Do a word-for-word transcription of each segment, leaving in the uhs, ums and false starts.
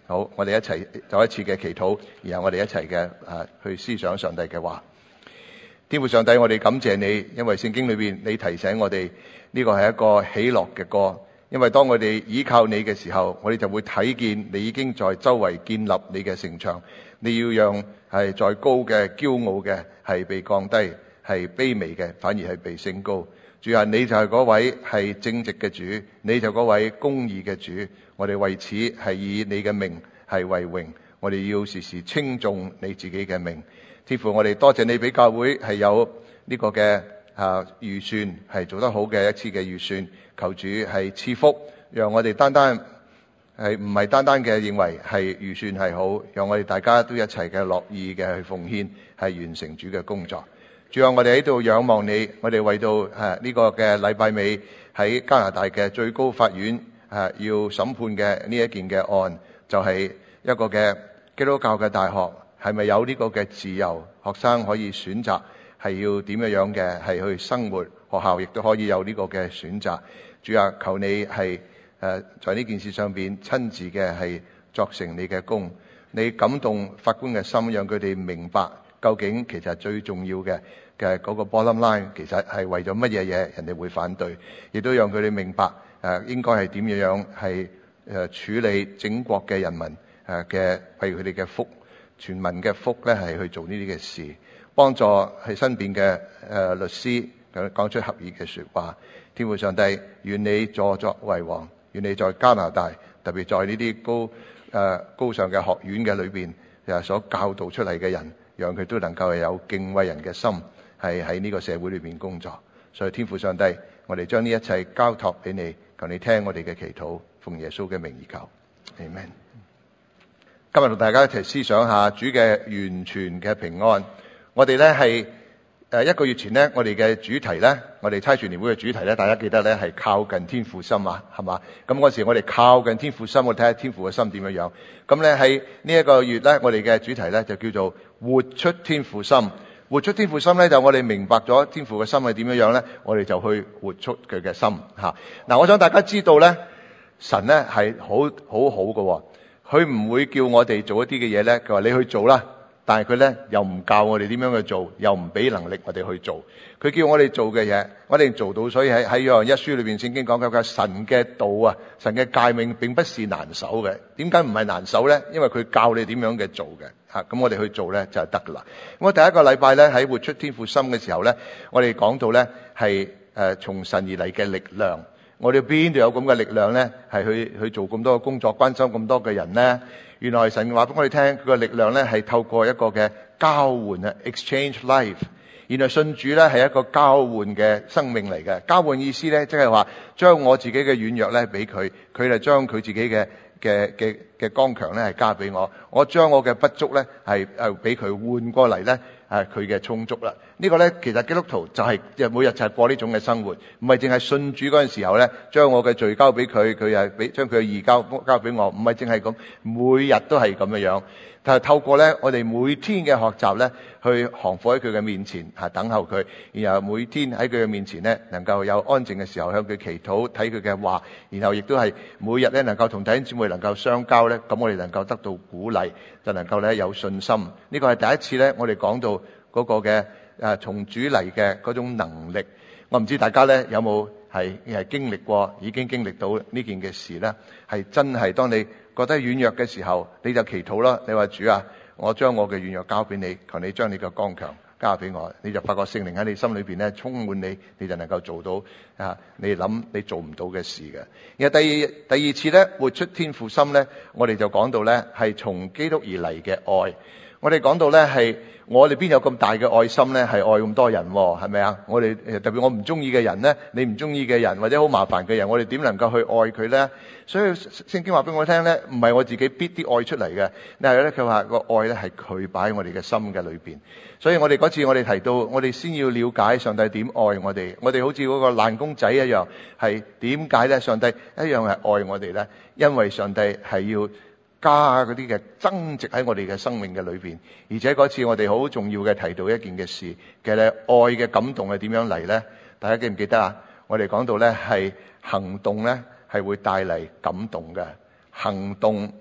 好，我哋一齊再一次嘅祈禱，然後我哋一齊嘅啊去思想上帝嘅話。天父上帝，我哋感謝你，因為聖經裏邊你提醒我哋呢個係一個喜樂嘅歌。因為當我哋依靠你嘅時候，我哋就會睇見你已經在周圍建立你嘅城牆。你要讓係在高嘅驕傲嘅係被降低，係卑微嘅反而係被升高。主啊，你就係嗰位係正直嘅主，你就嗰位公義嘅主。我哋為此係以你嘅名係為榮，我哋要時時稱頌你自己嘅名。天父，我哋多謝你俾教會係有呢個嘅啊預算係做得好嘅一次嘅預算，求主係賜福，讓我哋單單係唔係單單嘅認為係預算係好，讓我哋大家都一齊嘅樂意嘅去奉獻，係完成主嘅工作。主啊，我哋喺度仰望你，我哋為到誒呢個嘅禮拜尾喺加拿大嘅最高法院誒要審判嘅呢一件嘅案，就係一個嘅基督教嘅大學係咪有呢個嘅自由，學生可以選擇係要點樣樣嘅係去生活，學校亦都可以有呢個嘅選擇。主啊，求你係誒在呢件事上邊親自嘅係作成你嘅功，你感動法官嘅心，讓佢哋明白究竟其實最重要嘅嘅嗰個 bottom line 其實係為咗乜嘢嘢人哋會反對，亦都讓佢哋明白誒應該係點樣樣係誒處理整國嘅人民誒嘅為佢哋嘅福，全民嘅福咧係去做呢啲嘅事，幫助喺身邊嘅誒律師講出合意嘅說話。天父上帝，願你坐作為王，願你在加拿大，特別在呢啲高誒、呃、高尚嘅學院嘅裏邊誒所教導出嚟嘅人，讓佢都能夠有敬畏人嘅心，係喺呢個社會裏邊工作。所以天父上帝，我哋將呢一切交託俾你，求你聽我哋嘅祈禱，奉耶穌嘅名而求。Amen。今日同大家一齊思想下主嘅完全嘅平安。我哋咧係誒一個月前咧，我哋嘅主題咧，我哋差傳年會嘅主題咧，大家記得咧係靠近天父心啊，係嘛？咁嗰時我哋靠近天父心，我哋睇下天父嘅心點樣樣。咁咧喺呢一個月咧，我哋嘅主題咧就叫做活出天父心。活出天父心咧，就我哋明白咗天父嘅心係點樣樣咧，我哋就去活出佢嘅心吓。嗱、啊，我想大家知道咧，神咧係好好好嘅，佢唔會叫我哋做一啲嘅嘢咧，佢話你去做啦。但係佢咧又唔教我哋點樣去做，又唔俾能力我哋去做。佢叫我哋做嘅嘢，我哋做到。所以喺喺約翰一書裏邊聖經講嘅神嘅道啊，神嘅誡命並不是難守嘅。點解唔係難守咧？因為佢教你點樣嘅做嘅吓，咁我哋去做咧就係得噶啦。咁我第一個禮拜咧喺活出天父心嘅時候咧，我哋講到咧係誒從神而嚟嘅力量。我哋邊度有咁嘅力量咧？係去去做咁多嘅工作，關心咁多嘅人咧？原來神話俾我哋聽，佢嘅力量咧係透過一個嘅交換啊 ，exchange life。原來信主咧係一個交換嘅生命嚟嘅。交換意思咧，即係話將我自己嘅軟弱咧俾佢，佢就將佢自己嘅嘅嘅嘅剛強咧係加俾我。我將我嘅不足咧係誒俾佢換過嚟咧，係佢嘅充足啦。呢個咧其實基督徒就係即係每日就係過呢種嘅生活，唔係淨係信主嗰陣時候咧，將我嘅罪交俾佢，佢又俾將佢嘅義交交俾我，唔係淨係咁，每日都係咁嘅樣。但係透過咧我哋每天嘅學習咧，去降服喺佢嘅面前嚇等候佢，然後每天喺佢嘅面前咧能夠有安靜嘅時候向佢祈禱，睇佢嘅話，然後亦都係每日咧能夠同弟兄姊妹能夠相交咧，咁我哋能夠得到鼓勵，就能夠咧有信心。呢個係第一次咧，我哋講到嗰個嘅誒從主嚟嘅嗰種能力。我唔知大家咧有冇係係經歷過，已經經歷到呢件嘅事咧，係真係當你覺得軟弱嘅時候，你就祈禱啦。你話主啊，我將我嘅軟弱交俾你，求你將你嘅剛強交俾我，你就發覺聖靈喺你心裏邊咧充滿你，你就能夠做到啊你諗你做唔到嘅事嘅。然後第二第二次咧活出天父心咧，我哋就講到咧係從基督而嚟嘅愛。我哋講到咧係我哋邊有咁大嘅愛心咧，係愛咁多人喎，係咪啊？我哋特別我唔中意嘅人咧，你唔中意嘅人或者好麻煩嘅人，我哋點能夠去愛佢咧？所以聖經話俾我聽咧，唔係我自己逼啲愛出嚟嘅，但係咧佢話個愛咧係佢擺喺我哋嘅心嘅裏邊。所以我哋嗰次我哋提到，我哋先要了解上帝點愛我哋。我哋好似嗰個爛公仔一樣，係點解咧？上帝一樣係愛我哋咧，因為上帝係要加嗰啲嘅增值喺我哋嘅生命嘅裏邊。而且嗰次我哋好重要嘅提到一件嘅事，其實咧愛嘅感動係點樣嚟咧？大家記唔記得啊？我哋講到咧係行動咧係會帶嚟感動嘅，行動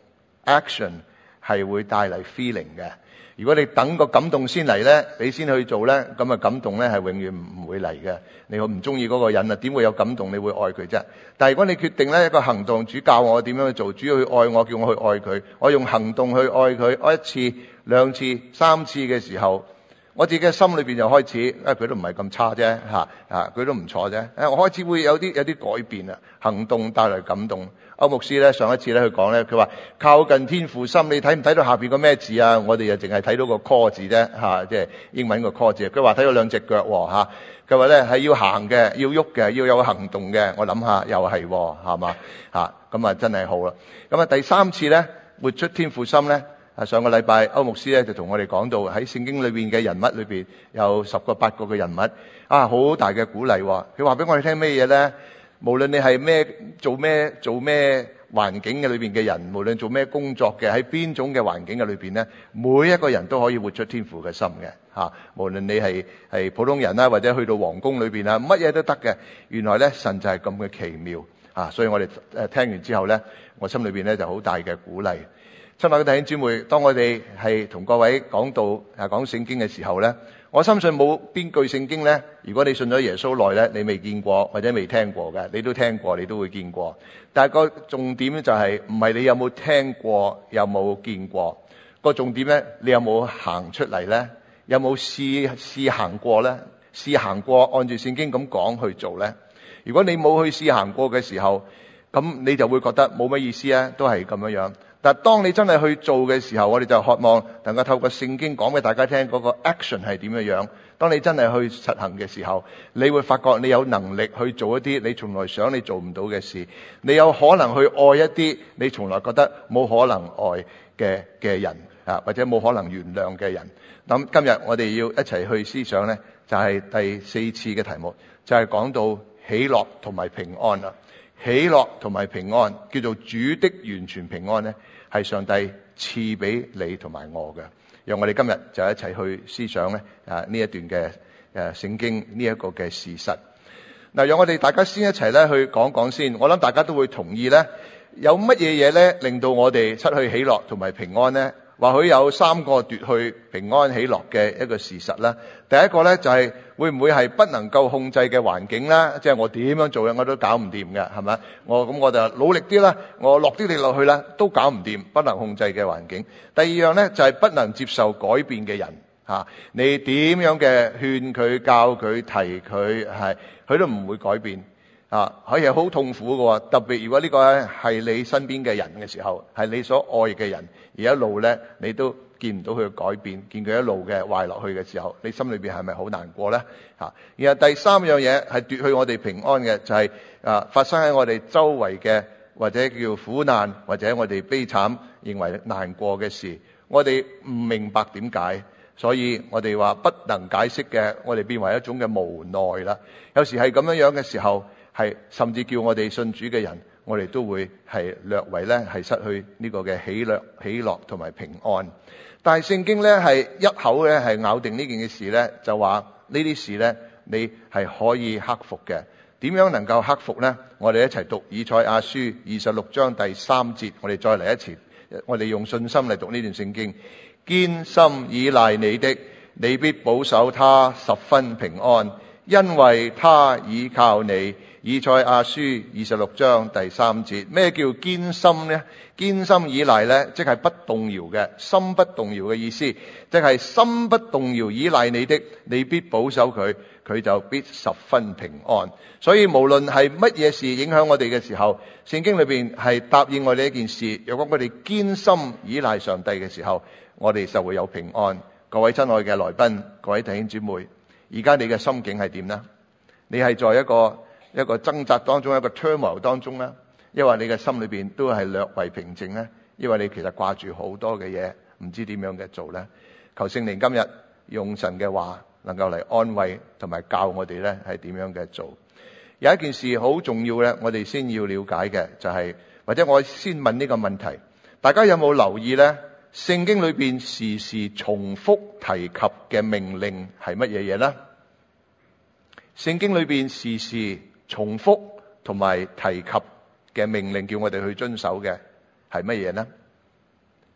action 係會帶嚟 feeling 嘅。如果你等個感動先嚟咧，你先去做咧，咁啊感動咧係永遠唔唔會嚟嘅。你好唔中意嗰個人啊，點會有感動？你會愛佢啫？但係如果你決定咧一個行動，主教我點樣去做，主要去愛我，叫我去愛佢，我用行動去愛佢，愛一次、兩次、三次嘅時候，我自己嘅心裏邊就開始，啊佢都唔係咁差啫，嚇啊佢都唔錯啫，誒我開始會有啲有啲改變啊，行動帶來感動。歐牧師咧上一次咧佢講咧，佢話靠近天父心，你睇唔睇到下邊個咩字啊？我哋就淨係睇到個 call 字啫，嚇，即係英文個 call 字。佢話睇到兩隻腳喎，嚇。佢話咧係要行嘅，要喐嘅，要有行動嘅。我諗下又係，係嘛嚇？咁啊真係好啦。咁啊第三次咧活出天父心咧，啊上個禮拜歐牧師咧就同我哋講到喺聖經裏邊嘅人物裏邊有十個八個嘅人物，啊好大嘅鼓勵喎。佢話俾我哋聽咩嘢咧？無論你係咩做咩做咩環境嘅裏邊嘅人，無論做咩工作嘅，喺邊種嘅環境嘅裏邊咧，每一個人都可以活出天父嘅心嘅嚇。無論你係係普通人啦，或者去到皇宮裏邊啊，乜嘢都得嘅。原來咧神就係咁嘅奇妙啊！所以我哋誒聽完之後咧，我心裏邊咧就好大嘅鼓勵。親愛嘅弟兄姊妹，當我哋係同各位講道啊講聖經嘅時候咧，我相信冇邊句聖經咧，如果你信咗耶穌耐咧，你未見過或者未聽過嘅，你都聽過，你都會見過。但係個重點咧就係唔係你有冇聽過，有冇見過，個重點咧，你有冇行出嚟咧？有冇試試行過咧？試行過按住聖經咁講去做咧？如果你冇去試行過嘅時候，咁你就會覺得冇乜意思啊，都係咁樣樣。但係當你真係去做嘅時候，我哋就渴望能夠透過聖經講俾大家聽嗰個 action 係點樣樣。當你真係去實行嘅時候，你會發覺你有能力去做一啲你從來想你做唔到嘅事，你有可能去愛一啲你從來覺得冇可能愛嘅嘅人啊，或者冇可能原諒嘅人。咁今日我哋要一齊去思想呢，就係第四次嘅題目，就係講到喜樂同埋平安啦。喜樂同埋平安，叫做主的完全平安呢，係上帝賜俾你同埋我嘅。讓我哋今日就一齊去思想咧啊呢一段嘅誒聖經呢一個嘅事實。嗱，讓我哋大家先一齊咧去講講先。我諗大家都會同意咧，有乜嘢嘢咧令到我哋失去喜樂同埋平安呢？或許有三個奪去平安喜樂嘅一個事實啦。第一個咧就係會唔會係不能夠控制嘅環境啦？即係我點樣做嘅我都搞唔掂嘅，係咪？我咁我就努力啲啦，我落啲力落去啦，都搞唔掂，不能控制嘅環境。第二樣咧就係不能接受改變嘅人嚇，你點樣嘅勸佢、教佢、提佢，係佢都唔會改變啊，可以係好痛苦嘅。特別如果呢個咧係你身邊嘅人嘅時候，係你所愛嘅人，而一路咧你都見唔到佢嘅改變，見佢一路嘅壞落去嘅時候，你心裏邊係咪好難過咧？嚇！然後第三樣嘢係奪去我哋平安嘅，就係啊發生喺我哋周圍嘅，或者叫苦難，或者我哋悲慘認為難過嘅事，我哋唔明白點解，所以我哋話不能解釋嘅，我哋變為一種嘅無奈啦。有時係咁樣樣嘅時候，係甚至叫我哋信主嘅人，我哋都會係略為咧係失去呢個嘅喜樂、喜樂同埋平安。但係聖經咧係一口咧係咬定呢件嘅事咧，就話呢啲事咧你係可以克服嘅。點樣能夠克服呢？我哋一齊讀以賽亞書二十六章第三節，我哋再嚟一次，我哋用信心嚟讀呢段聖經。堅心倚賴你的，你必保守他十分平安，因為他倚靠你。以賽亞書二十六章第三節，咩叫堅心呢？堅心倚賴呢，即係不動搖嘅，心不動搖嘅意思，即係心不動搖倚賴你的，你必保守佢，佢就必十分平安。所以無論係乜嘢事影響我哋嘅時候，聖經裏邊係答應我哋一件事，如果我哋堅心倚賴上帝嘅時候，我哋就會有平安。各位親愛嘅來賓，各位弟兄姊妹，而家你嘅心境係點呢？你係在一個一個掙扎當中，一個 turmoil 當中呢，因為你嘅心裏邊都係略為平靜呢，因為你其實掛住好多嘅嘢，唔知點樣嘅做呢。求聖靈今日用神嘅話能夠嚟安慰同埋教我哋呢係點樣嘅做。有一件事好重要呢，我哋先要了解嘅就係，或者我先問呢個問題，大家有冇留意呢？聖經裏邊時時重複提及嘅命令係乜嘢嘢呢？聖經裏邊時時重複同埋提及嘅命令，叫我哋去遵守嘅係乜嘢呢？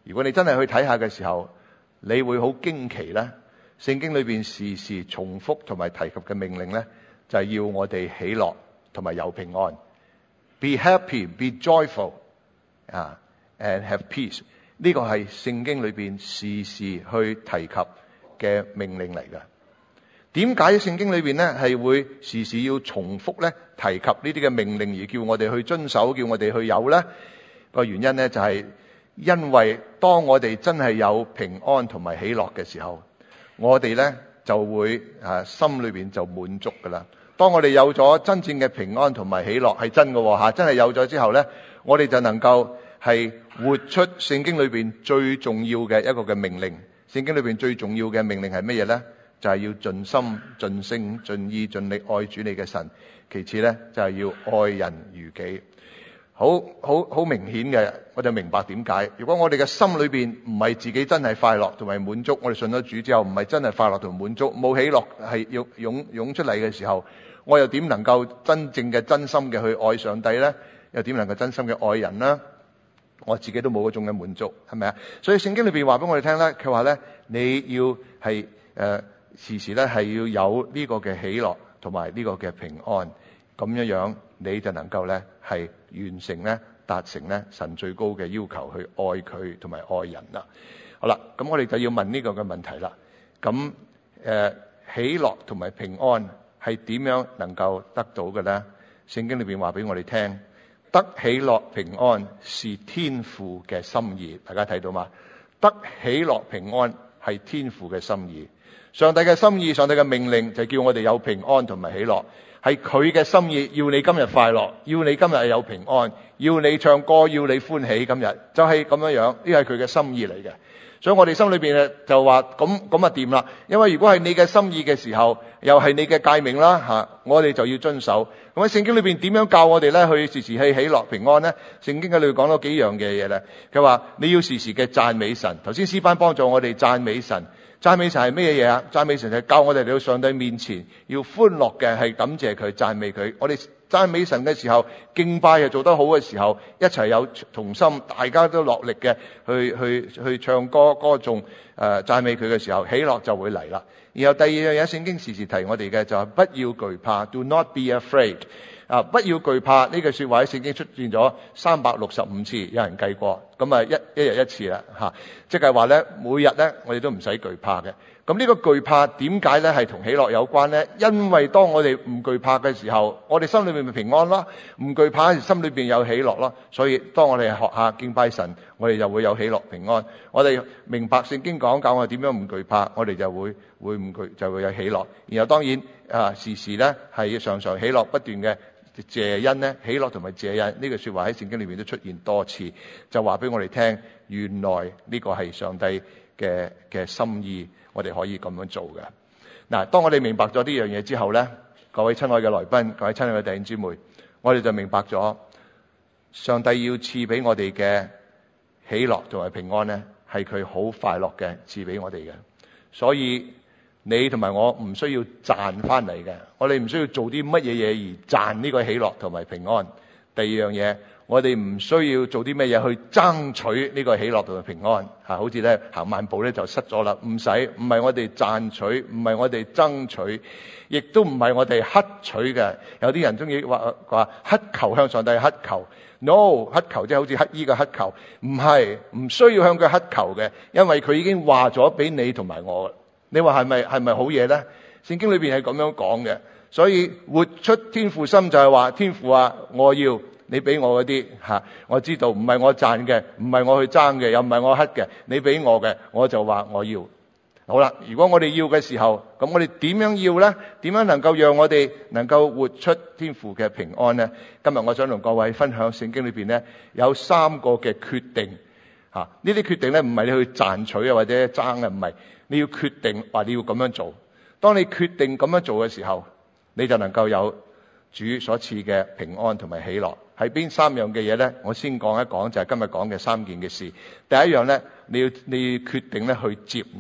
如果你真係去睇下嘅時候，你會好驚奇咧。聖經裏邊時時重複同埋提及嘅命令咧，就係要我哋喜樂同埋有平安。Be happy, be joyful, 啊、uh, and have peace。呢個係聖經裏邊時時去提及嘅命令嚟嘅。點解聖經裏邊咧係會時時要重複咧提及呢啲嘅命令，而叫我哋去遵守，叫我哋去有咧？個原因咧就係因為當我哋真係有平安同埋喜樂嘅時候，我哋咧就會啊心裏邊就滿足噶啦。當我哋有咗真正嘅平安同埋喜樂，係真嘅吓，真係有咗之後咧，我哋就能夠係活出聖經裏邊最重要嘅一個嘅命令。聖經裏邊最重要嘅命令係乜嘢咧？就係要盡心、盡性、盡意、盡力愛主你嘅神。其次咧就係要愛人如己。好好好明顯嘅，我就明白點解。如果我哋嘅心裏邊唔係自己真係快樂同埋滿足，我哋信咗主之後唔係真係快樂同滿足，冇喜樂係要湧湧出嚟嘅時候，我又點能夠真正嘅真心嘅去愛上帝咧？又點能夠真心嘅愛人咧？我自己都冇嗰種嘅滿足，係咪啊？所以聖經裏邊話俾我哋聽咧，佢話咧你要係誒、呃、時時咧係要有呢個嘅喜樂同埋呢個嘅平安，咁樣樣你就能夠咧係完成咧達成咧神最高嘅要求，去愛佢同埋愛人啦。好啦，咁我哋就要問呢個嘅問題啦。咁誒、呃、喜樂同埋平安係點樣能夠得到嘅咧？聖經裏邊話俾我哋聽，得喜樂平安是天父嘅心意。大家睇到嘛？得喜樂平安係天父嘅心意。上帝嘅心意，上帝嘅命令就叫我哋有平安同埋喜樂。係佢嘅心意，要你今日快樂，要你今日有平安，要你唱歌，要你歡喜。今日就係咁樣樣，呢係佢嘅心意嚟嘅。所以我哋心裏邊就話咁咁啊掂啦。因為如果係你嘅心意嘅時候，又係你嘅誡命啦吓，我哋就要遵守。咁喺聖經裏邊點樣教我哋咧去時時去喜樂平安咧？聖經嘅裏邊講咗幾樣嘅嘢咧。佢話你要時時嘅讚美神。頭先詩班幫助我哋讚美神。讚美神係咩嘢啊？讚美神係教我哋嚟到上帝面前要歡樂嘅，係感謝佢、讚美佢。我哋讚美神嘅時候，敬拜係做得好嘅時候，一齊有同心，大家都落力嘅去去去唱歌歌頌誒讚美佢嘅時候，喜樂就會嚟啦。然後第二樣嘢，聖經時時提我哋嘅就係不要懼怕 ，do not be afraid。啊！不要懼怕呢句說話喺聖經出現咗三百六十五次，有人計過，咁啊一一日一次啦吓，即係話咧每日咧我哋都唔使懼怕嘅。咁呢個懼怕點解咧係同喜樂有關咧？因為當我哋唔懼怕嘅時候，我哋心裏面咪平安咯；唔懼怕心裏邊有喜樂咯。所以當我哋學下敬拜神，我哋就會有喜樂平安。我哋明白聖經講教我哋點樣唔懼怕，我哋就會會唔懼就會有喜樂。然後當然啊時時咧係要常常喜樂不斷嘅。謝恩咧，喜樂同埋謝恩呢句說話喺聖經裏面都出現多次，就話俾我哋聽，原來呢個係上帝嘅嘅心意，我哋可以咁樣做嘅。嗱，當我哋明白咗呢樣嘢之後咧，各位親愛嘅來賓，各位親愛嘅弟兄姊妹，我哋就明白咗，上帝要賜俾我哋嘅喜樂同埋平安咧，係佢好快樂嘅賜俾我哋嘅，所以。你同埋我唔需要賺翻嚟嘅，我哋唔需要做啲乜嘢嘢而賺呢個喜樂同埋平安。第二樣嘢，我哋唔需要做啲乜嘢去爭取呢個喜樂同埋平安。吓，好似咧行萬步咧就失咗啦，唔使，唔係我哋賺取，唔係我哋爭取，亦都唔係我哋乞取嘅。有啲人中意話話乞求向上帝乞求 ，no 乞求即係好似乞衣嘅乞求，唔係，唔需要向佢乞求嘅，因為佢已經話咗俾你同埋我。你話係咪係咪好嘢咧？聖經裏邊係咁樣講嘅，所以活出天父心就係話天父啊，我要你俾我嗰啲吓，我知道唔係我賺嘅，唔係我去爭嘅，又唔係我乞嘅，你俾我嘅，我就話我要。好啦，如果我哋要嘅時候，咁我哋點樣要咧？點樣能夠讓我哋能夠活出天父嘅平安咧？今日我想同各位分享聖經裏邊咧有三個嘅決定吓，呢啲決定咧唔係你去賺取啊或者爭啊，唔係。你要決定話你要咁樣做，當你決定咁樣做嘅時候，你就能夠有主所賜嘅平安同埋喜樂。係邊三樣嘅嘢咧？我先講一講，就係今日講嘅三件嘅事。第一樣咧，你要你要決定咧去接納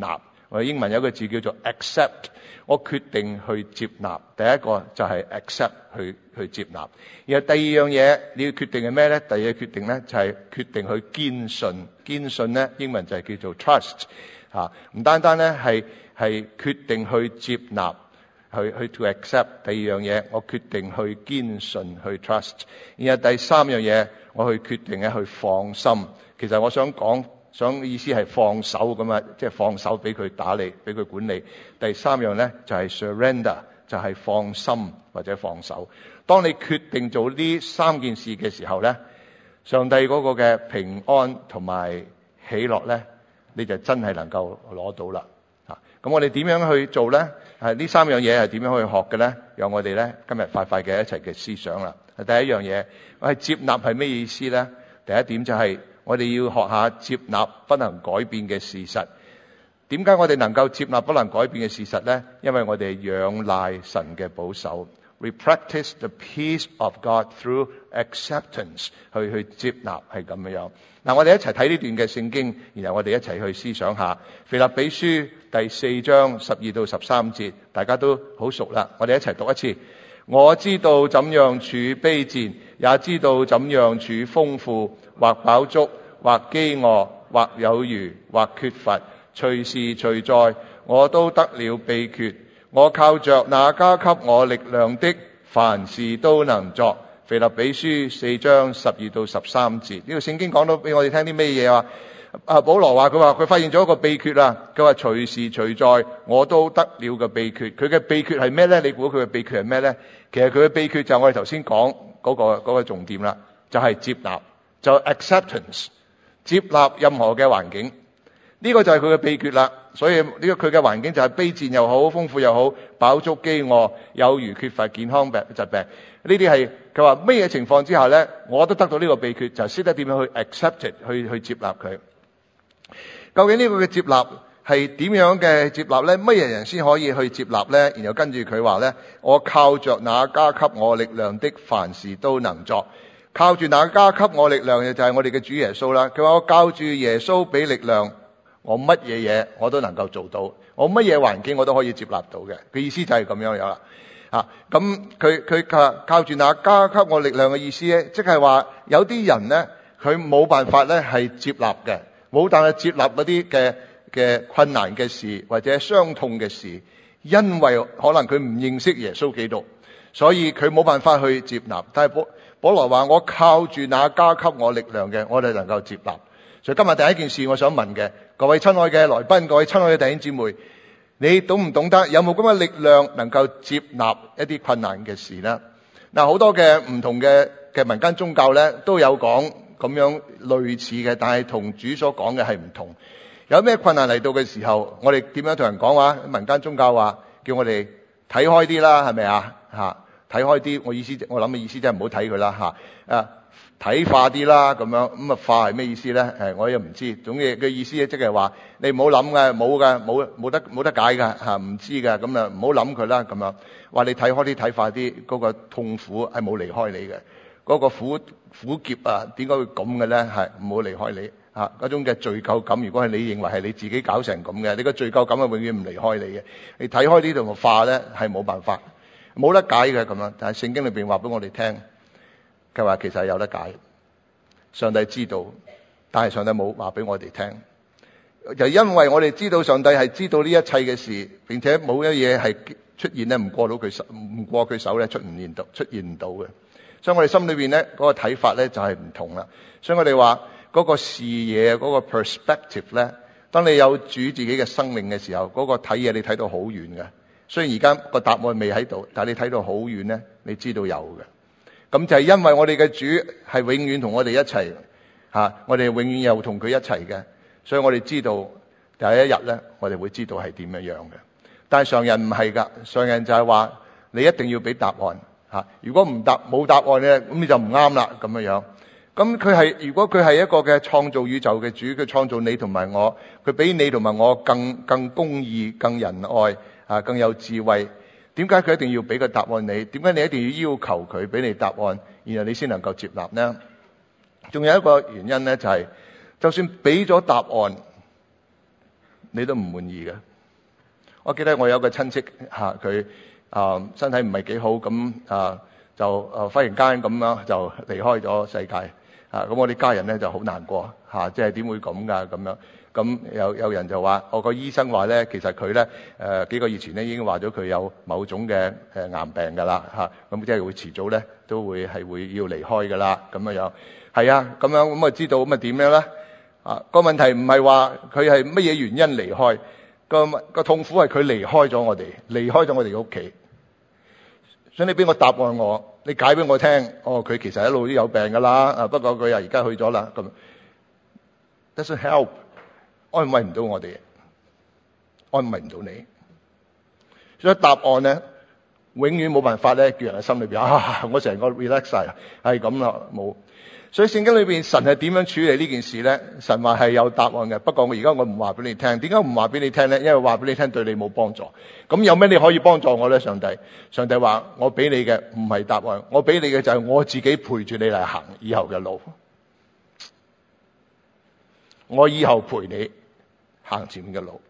我哋英文有一個字叫做 accept， 我決定去接納。第一個就係 accept 去去接納。然後第二樣嘢你要決定係咩咧？第二個決定咧就係決定去堅信。堅信咧英文就係叫做 trust 嚇，唔單單咧係係決定去接納。去去 to accept。第二樣嘢我決定去堅信去 trust。然後第三樣嘢我去決定咧去放心。其實我想講想意思係放手咁啊，即係放手俾佢打理，俾佢管理。第三樣咧就係 surrender， 就係放心或者放手。當你決定做呢三件事嘅時候咧，上帝嗰個嘅平安同埋喜樂咧，你就真係能夠攞到啦。啊，咁我哋點樣去做咧？係呢三樣嘢係點樣去學嘅咧？由我哋咧今日快快嘅一齊嘅思想啦。第一樣嘢，我係接納係咩意思咧？第一點就係我哋要學下接納不能改變嘅事實。點解我哋能夠接納不能改變嘅事實咧？因為我哋仰賴神嘅保守。We practice the peace of God through acceptance， 去去接納係咁樣。嗱，我哋一齊睇呢段嘅聖經，然後我哋一齊去思想下。腓立比書第四章十二到十三節，大家都好熟啦。我哋一齊讀一次。我知道怎樣處卑賤，也知道怎樣處豐富，或飽足，或飢餓，或有餘，或缺乏，隨時隨在，我都得了秘訣。我靠着那加給我力量的，凡事都能作。腓立比書四章十二到十三節，呢個聖經講到俾我哋聽啲咩嘢啊？啊，保羅話佢話佢發現咗一個秘訣啊！佢話隨時隨在，我都得了個秘訣。佢嘅秘訣係咩咧？你估佢嘅秘訣係咩咧？其實佢嘅秘訣就係我哋頭先講嗰個嗰個重點啦，就係接納，就 acceptance， 接納任何嘅環境。呢個就係佢嘅秘訣啦。所以呢個佢嘅環境就係卑賤又好，豐富又好，飽足飢餓，有餘缺乏，健康病疾病。呢啲係佢話咩嘢情況之下咧，我都得到呢個秘訣，就係識得點樣去 accept it， 去去接納佢。究竟呢個嘅接納係點樣嘅接納咧？乜嘢人先可以去接納咧？然後跟住佢話咧，我靠着那加給我力量的，凡事都能作。靠住那加給我力量嘅就係我哋嘅主耶穌啦。佢話我靠住耶穌俾力量，我乜嘢嘢我都能夠做到，我乜嘢環境我都可以接納到嘅。佢意思就係咁樣樣啦。啊，咁佢佢靠靠住那加給我力量嘅意思咧，即係話有啲人咧，佢冇辦法咧係接納嘅，冇但係接納嗰啲嘅嘅困難嘅事或者傷痛嘅事，因為可能佢唔認識耶穌基督，所以佢冇辦法去接納。但係保保羅話我靠住那加給我力量嘅，我哋能夠接納。所以今日第一件事我想問嘅，各位親愛嘅來賓，各位親愛嘅弟兄姊妹，你懂唔懂得有冇咁嘅力量能夠接納一啲困難嘅事呢？嗱，好多嘅唔同嘅嘅民間宗教咧都有講咁樣類似嘅，但係同主所講嘅係唔同。有咩困難嚟到嘅時候，我哋點樣同人講話？民間宗教話叫我哋睇開啲啦，係咪啊？吓，睇開啲，我意思我諗嘅意思即係唔好睇佢啦吓。啊，睇化啲啦，咁樣咁啊，化係咩意思咧？誒，我又唔知。總之嘅意思即係話你唔好諗嘅，冇嘅，冇冇得冇得解嘅吓，唔知嘅，咁啊唔好諗佢啦，咁樣話你睇開啲，睇化啲，嗰個痛苦係冇離開你嘅，嗰個苦苦澀啊，點解會咁嘅咧？係唔好離開你吓，嗰種嘅罪疚感，如果係你認為係你自己搞成咁嘅，你個罪疚感啊永遠唔離開你嘅。你睇開呢度化咧係冇辦法，冇得解嘅咁樣。但係聖經裏邊話俾我哋聽。佢話其實係有得解，上帝知道，但係上帝冇話俾我哋聽。就因為我哋知道上帝係知道呢一切嘅事，並且冇一嘢係出現咧唔過到佢手，唔過佢手咧出唔現到，出現唔到嘅。所以我哋心裏邊咧嗰個睇法咧就係唔同啦。所以我哋話嗰個視野嗰個 perspective 咧，當你有主自己嘅生命嘅時候，嗰個睇嘢你睇到好遠嘅。雖然而家個答案未喺度，但係你睇到好遠咧，你知道有嘅。咁就係因為我哋嘅主係永遠同我哋一齊吓，我哋永遠又同佢一齊嘅，所以我哋知道第一日咧，我哋會知道係點樣樣嘅。但係常人唔係噶，常人就係話你一定要俾答案吓，如果唔答冇答案咧，咁你就唔啱啦咁樣樣。咁佢係如果佢係一個嘅創造宇宙嘅主，佢創造你同埋我，佢比你同埋我更更公義、更仁愛啊，更有智慧。點解佢一定要俾個答案你？點解你一定要要求佢俾你答案，然後你先能夠接納呢？仲有一個原因咧，就係就算俾咗答案，你都唔滿意嘅。 我記得我有個親戚嚇，佢啊身體唔係幾好，咁啊就啊忽然間咁樣就離開咗世界啊！咁我啲家人咧就好難過嚇，即係點會咁㗎咁樣？咁有有人就話，我個醫生話咧，其實佢咧誒幾個月前咧已經話咗佢有某種嘅誒癌病㗎啦嚇，咁即係會遲早咧都會係會要離開㗎啦咁樣樣。係啊，咁樣咁啊知道咁啊點樣咧？啊個問題唔係話佢係乜嘢原因離開，個個痛苦係佢離開咗我哋，離開咗我哋嘅屋企。所以你俾我答案我，你解俾我聽，哦佢其實一路都有病㗎啦，啊不過佢又而家去咗啦咁。Doesn't help。安慰唔到我哋，安慰唔到你，所以答案咧永遠冇辦法咧叫人喺心裏邊啊！我成個 relax 晒啦，係咁啦，冇。所以聖經裏邊神係點樣處理呢件事咧？神話係有答案嘅，不過我而家我唔話俾你聽。點解唔話俾你聽咧？因為話俾你聽對你冇幫助。咁有咩你可以幫助我咧？上帝，上帝話我俾你嘅唔係答案，我俾你嘅就係我自己陪住你嚟行以後嘅路。我以後陪你行前面嘅路，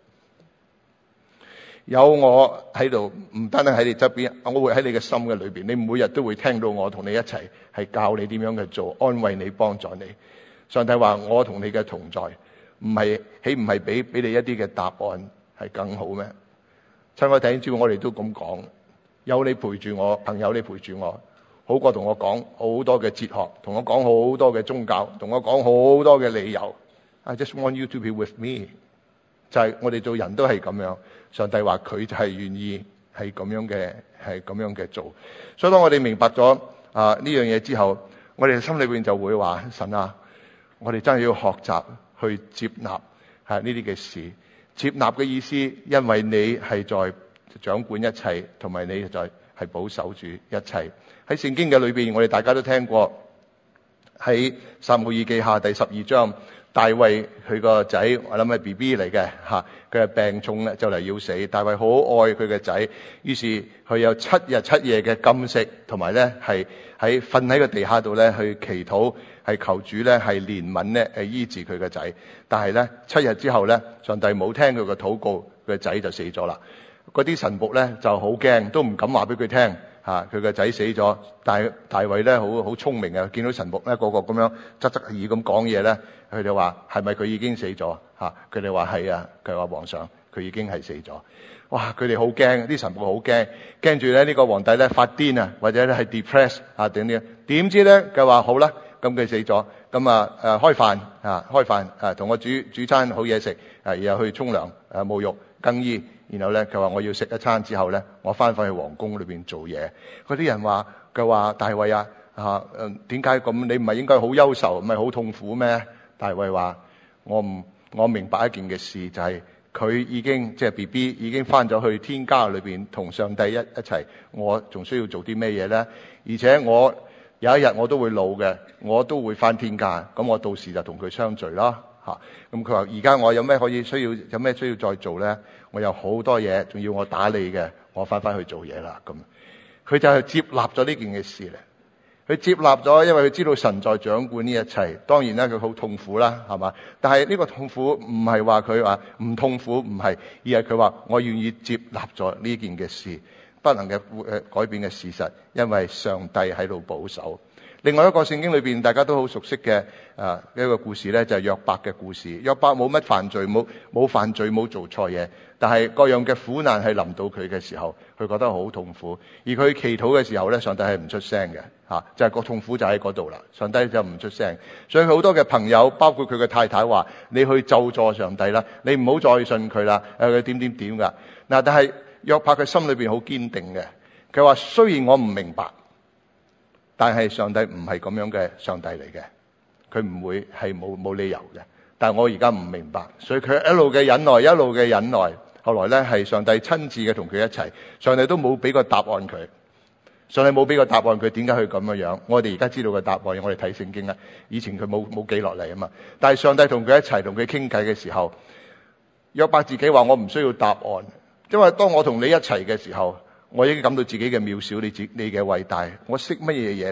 有我喺度，唔單單喺你側邊，我會喺你嘅心嘅裏邊。你每日都會聽到我同你一齊，係教你點樣去做，安慰你，幫助你。上帝話我同你嘅同在，唔係豈唔係俾俾你一啲嘅答案係更好咩？親愛弟兄姊妹，我哋都咁講，有你陪住我，朋友你陪住我，好過同我講好多嘅哲學，同我講好多嘅宗教，同我講好多嘅理由。I just want you to be with me。就係我哋做人都係咁樣，上帝話佢就係願意係咁樣嘅，係咁樣嘅做。所以當我哋明白咗啊呢樣嘢之後，我哋心裏邊就會話：神啊，我哋真係要學習去接納係呢啲嘅事。接納嘅意思，因為你係在掌管一切，同埋你在係保守住一切。喺聖經嘅裏邊，我哋大家都聽過喺撒母耳記下第十二章。大衛佢個仔，我諗係 B B 嚟嘅吓，佢係病重咧，就嚟要死。大衛好愛佢嘅仔，於是佢有七日七夜嘅禁食，同埋咧係喺瞓喺個地下度咧去祈禱，係求主咧係憐憫咧誒醫治佢嘅仔。但係咧七日之後咧，上帝冇聽佢嘅禱告，佢嘅仔就死咗啦。嗰啲臣僕咧就好驚，都唔敢話俾佢聽。嚇佢個仔死咗，但係大衛咧好好聰明啊！見到神僕咧個個咁樣側側耳咁講嘢咧，佢哋話係咪佢已經死咗？嚇佢哋話係啊，佢話皇上佢已經係死咗。哇！佢哋好驚，啲神僕好驚，驚住咧呢個皇帝咧發癲啊，或者咧係 depress 啊點點？點知咧佢話好啦，咁佢死咗，咁啊誒開飯啊開飯啊同我煮煮餐好嘢食啊，然後去沖涼誒沐浴更衣。然後咧，佢話我要食一餐之後咧，我翻返去皇宮裏邊做嘢。嗰啲人話：佢話大衛啊，啊誒點解咁？你唔係應該好憂愁，唔係好痛苦咩？大衛話：我唔，我明白一件嘅事，就係、是、佢已經即係 B B 已經翻咗去天家裏邊同上帝一一齊。我仲需要做啲咩嘢咧？而且我有一日我都會老嘅，我都會翻天家。咁我到時就同佢相聚啦。嚇！咁佢話：而家我有咩可以需要？有咩需要再做咧？我有好多嘢，仲要我打理嘅，我翻返去做嘢啦。咁佢就係接納咗呢件嘅事咧。佢接納咗，因為佢知道神在掌管呢一切。當然啦，佢好痛苦啦，係嘛？但係呢個痛苦唔係話佢話唔痛苦，唔係，而係佢話我願意接納咗呢件嘅事，不能嘅誒改變嘅事實，因為上帝喺度保守。另外一個聖經裏邊大家都好熟悉嘅啊一個故事咧，就係約伯嘅故事。約伯冇乜犯罪，冇冇犯罪，冇做錯嘢，但係各樣嘅苦難係臨到佢嘅時候，佢覺得好痛苦。而佢祈禱嘅時候咧，上帝係唔出聲嘅嚇，就係個痛苦就喺嗰度啦。上帝就唔出聲，所以佢好多嘅朋友，包括佢嘅太太話：你去咒詛上帝啦，你唔好再信佢啦。誒佢點點點㗎嗱，但係約伯嘅心裏邊好堅定嘅，佢話雖然我唔明白。但係上帝唔係咁樣嘅上帝嚟嘅，佢唔會係冇冇理由嘅。但係我而家唔明白，所以佢一路嘅忍耐，一路嘅忍耐。後來咧係上帝親自嘅同佢一齊，上帝都冇俾個答案佢。上帝冇俾個答案佢點解佢咁嘅樣？我哋而家知道個答案，我哋睇聖經啦。以前佢冇冇記落嚟啊嘛。但係上帝同佢一齊同佢傾偈嘅時候，約伯自己話：我唔需要答案，因為當我同你一齊嘅時候。我已經感到自己嘅渺小，你自你嘅偉大。我識乜嘢嘢咧？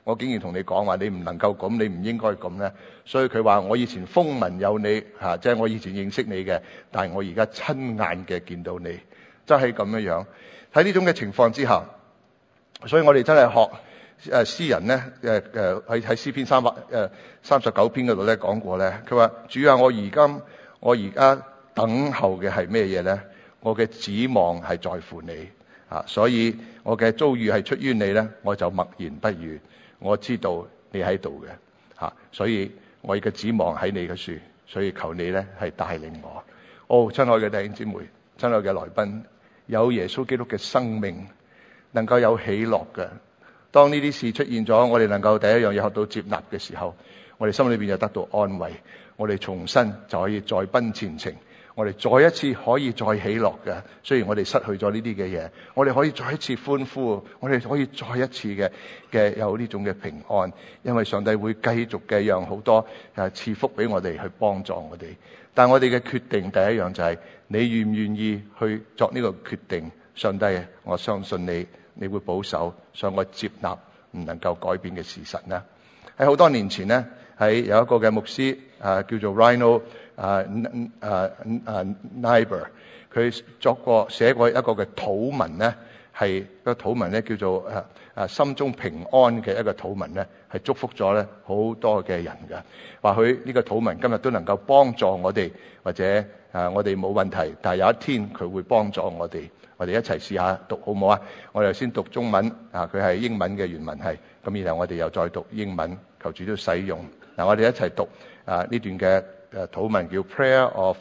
我竟然同你講話你唔能夠咁，你唔應該咁咧。所以佢話我以前風聞有你嚇，即係我以前認識你嘅，但係我而家親眼嘅見到你，真係咁樣樣。喺呢種嘅情況之下，所以我哋真係學誒詩人咧誒誒喺喺詩篇三百誒三十九篇嗰度咧講過咧，佢話主啊，我而家我而家等候嘅係咩嘢咧？我嘅指望係在乎你啊，所以我嘅遭遇係出於你咧，我就默然不語。我知道你喺度嘅嚇，所以我嘅指望喺你嘅樹，所以求你咧係帶領我。哦，親愛嘅弟兄姊妹，親愛嘅來賓，有耶穌基督嘅生命，能夠有喜樂嘅。當呢啲事出現咗，我哋能夠第一樣嘢學到接納嘅時候，我哋心裏邊就得到安慰，我哋重新就可以再奔前程。我哋再一次可以再喜樂嘅，雖然我哋失去咗呢啲嘅嘢，我哋可以再一次歡呼，我哋可以再一次嘅嘅有呢種嘅平安，因為上帝會繼續嘅讓好多誒賜福俾我哋去幫助我哋。但我哋嘅決定第一樣就係你願唔願意去作呢個決定？上帝，我相信你，你會保守，所以我接納唔能夠改變嘅事實呢。喺好多年前呢，喺有一個嘅牧師啊，叫做 Rhino 啊啊啊 Niebuhr， 佢作過寫過一個嘅禱文呢，係個禱文呢叫做啊啊心中平安嘅一個禱文呢，係祝福咗咧好多嘅人嘅。或許呢個禱文今日都能夠幫助我哋，或者啊我哋冇問題，但係有一天佢會幫助我哋。我哋一齊試下讀好唔好啊？我哋先讀中文啊，佢係英文嘅原文係，咁然後我哋又再讀英文，求主都使用。嗱，我哋一齊讀啊呢段嘅誒禱文叫 Prayer of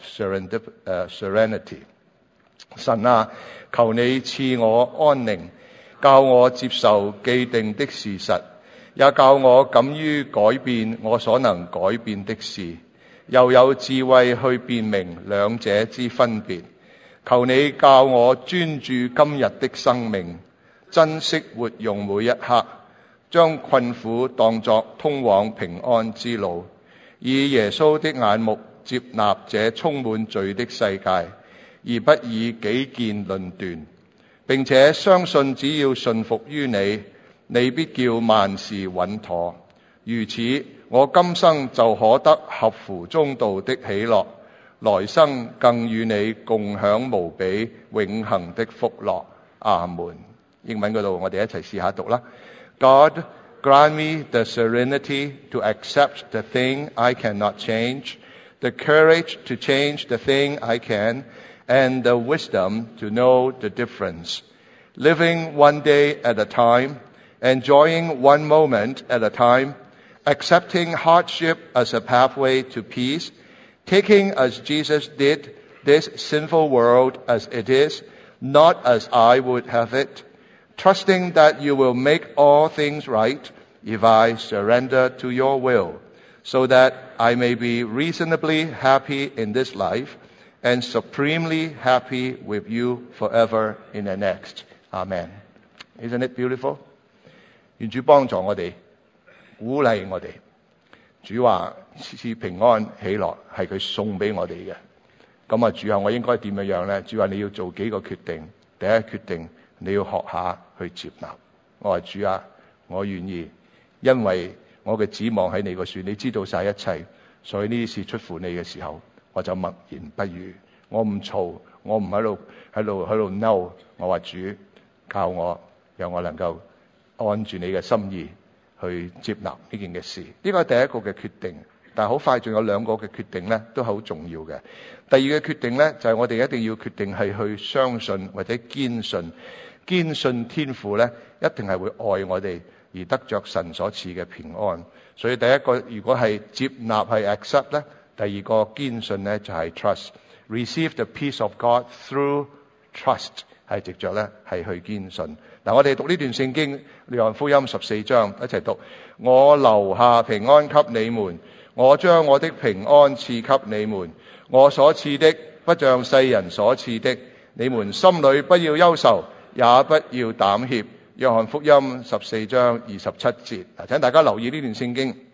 Serenity。神啊，求你賜我安寧，教我接受既定的事實，也教我敢於改變我所能改變的事，又有智慧去辨明兩者之分別。求你教我專注今日的生命，珍惜活用每一刻，將困苦當作通往平安之路，以耶穌的眼目接納這充滿罪的世界，而不以己見論斷，並且相信只要順服於你，你必叫萬事穩妥。如此，我今生就可得合乎中道的喜樂，來生更與你共享無比永恆的福樂。阿門。英文嗰度我哋一齊試下讀啦。God, grant me the serenity to accept the thing I cannot change, the courage to change the thing I can, and the wisdom to know the difference. Living one day at a time, enjoying one moment at a time, accepting hardship as a pathway to peace, taking as Jesus did this sinful world as it is, not as I would have it, trusting that you will make all things right if I surrender to your will, so that I may be reasonably happy in this life and supremely happy with you forever in the next. Amen. Isn't it beautiful? 願主幫助我哋，鼓勵我哋。主話賜平安喜樂係佢送俾我哋嘅。咁啊，主啊，我應該點樣樣咧？主話你要做幾個決定。第一決定你要學下去接納。我話主啊，我願意，因為我嘅指望喺你個樹，你知道晒一切，所以呢啲事出乎你嘅時候，我就默然不語。我唔嘈，我唔喺度喺度喺度嬲。我話主教我，讓我能夠按住你嘅心意去接納呢件嘅事。呢個係第一個嘅決定，但係好快仲有兩個嘅決定咧，都係好重要嘅。第二個決定咧，就係我哋一定要決定係去相信或者堅信，堅信天父咧一定係會愛我哋，而得着神所賜嘅平安。所以第一個如果係接納係 accept 咧，第二個堅信咧就係 trust。Receive the peace of God through trust， 係藉着咧係去堅信。嗱，我哋讀呢段聖經，約翰福音十四章一齊讀。我留下平安給你們，我將我的平安賜給你們，我所賜的不像世人所賜的。你們心裏不要憂愁，也不要膽怯。約翰福音十四章二十七節。嗱，請大家留意呢段聖經。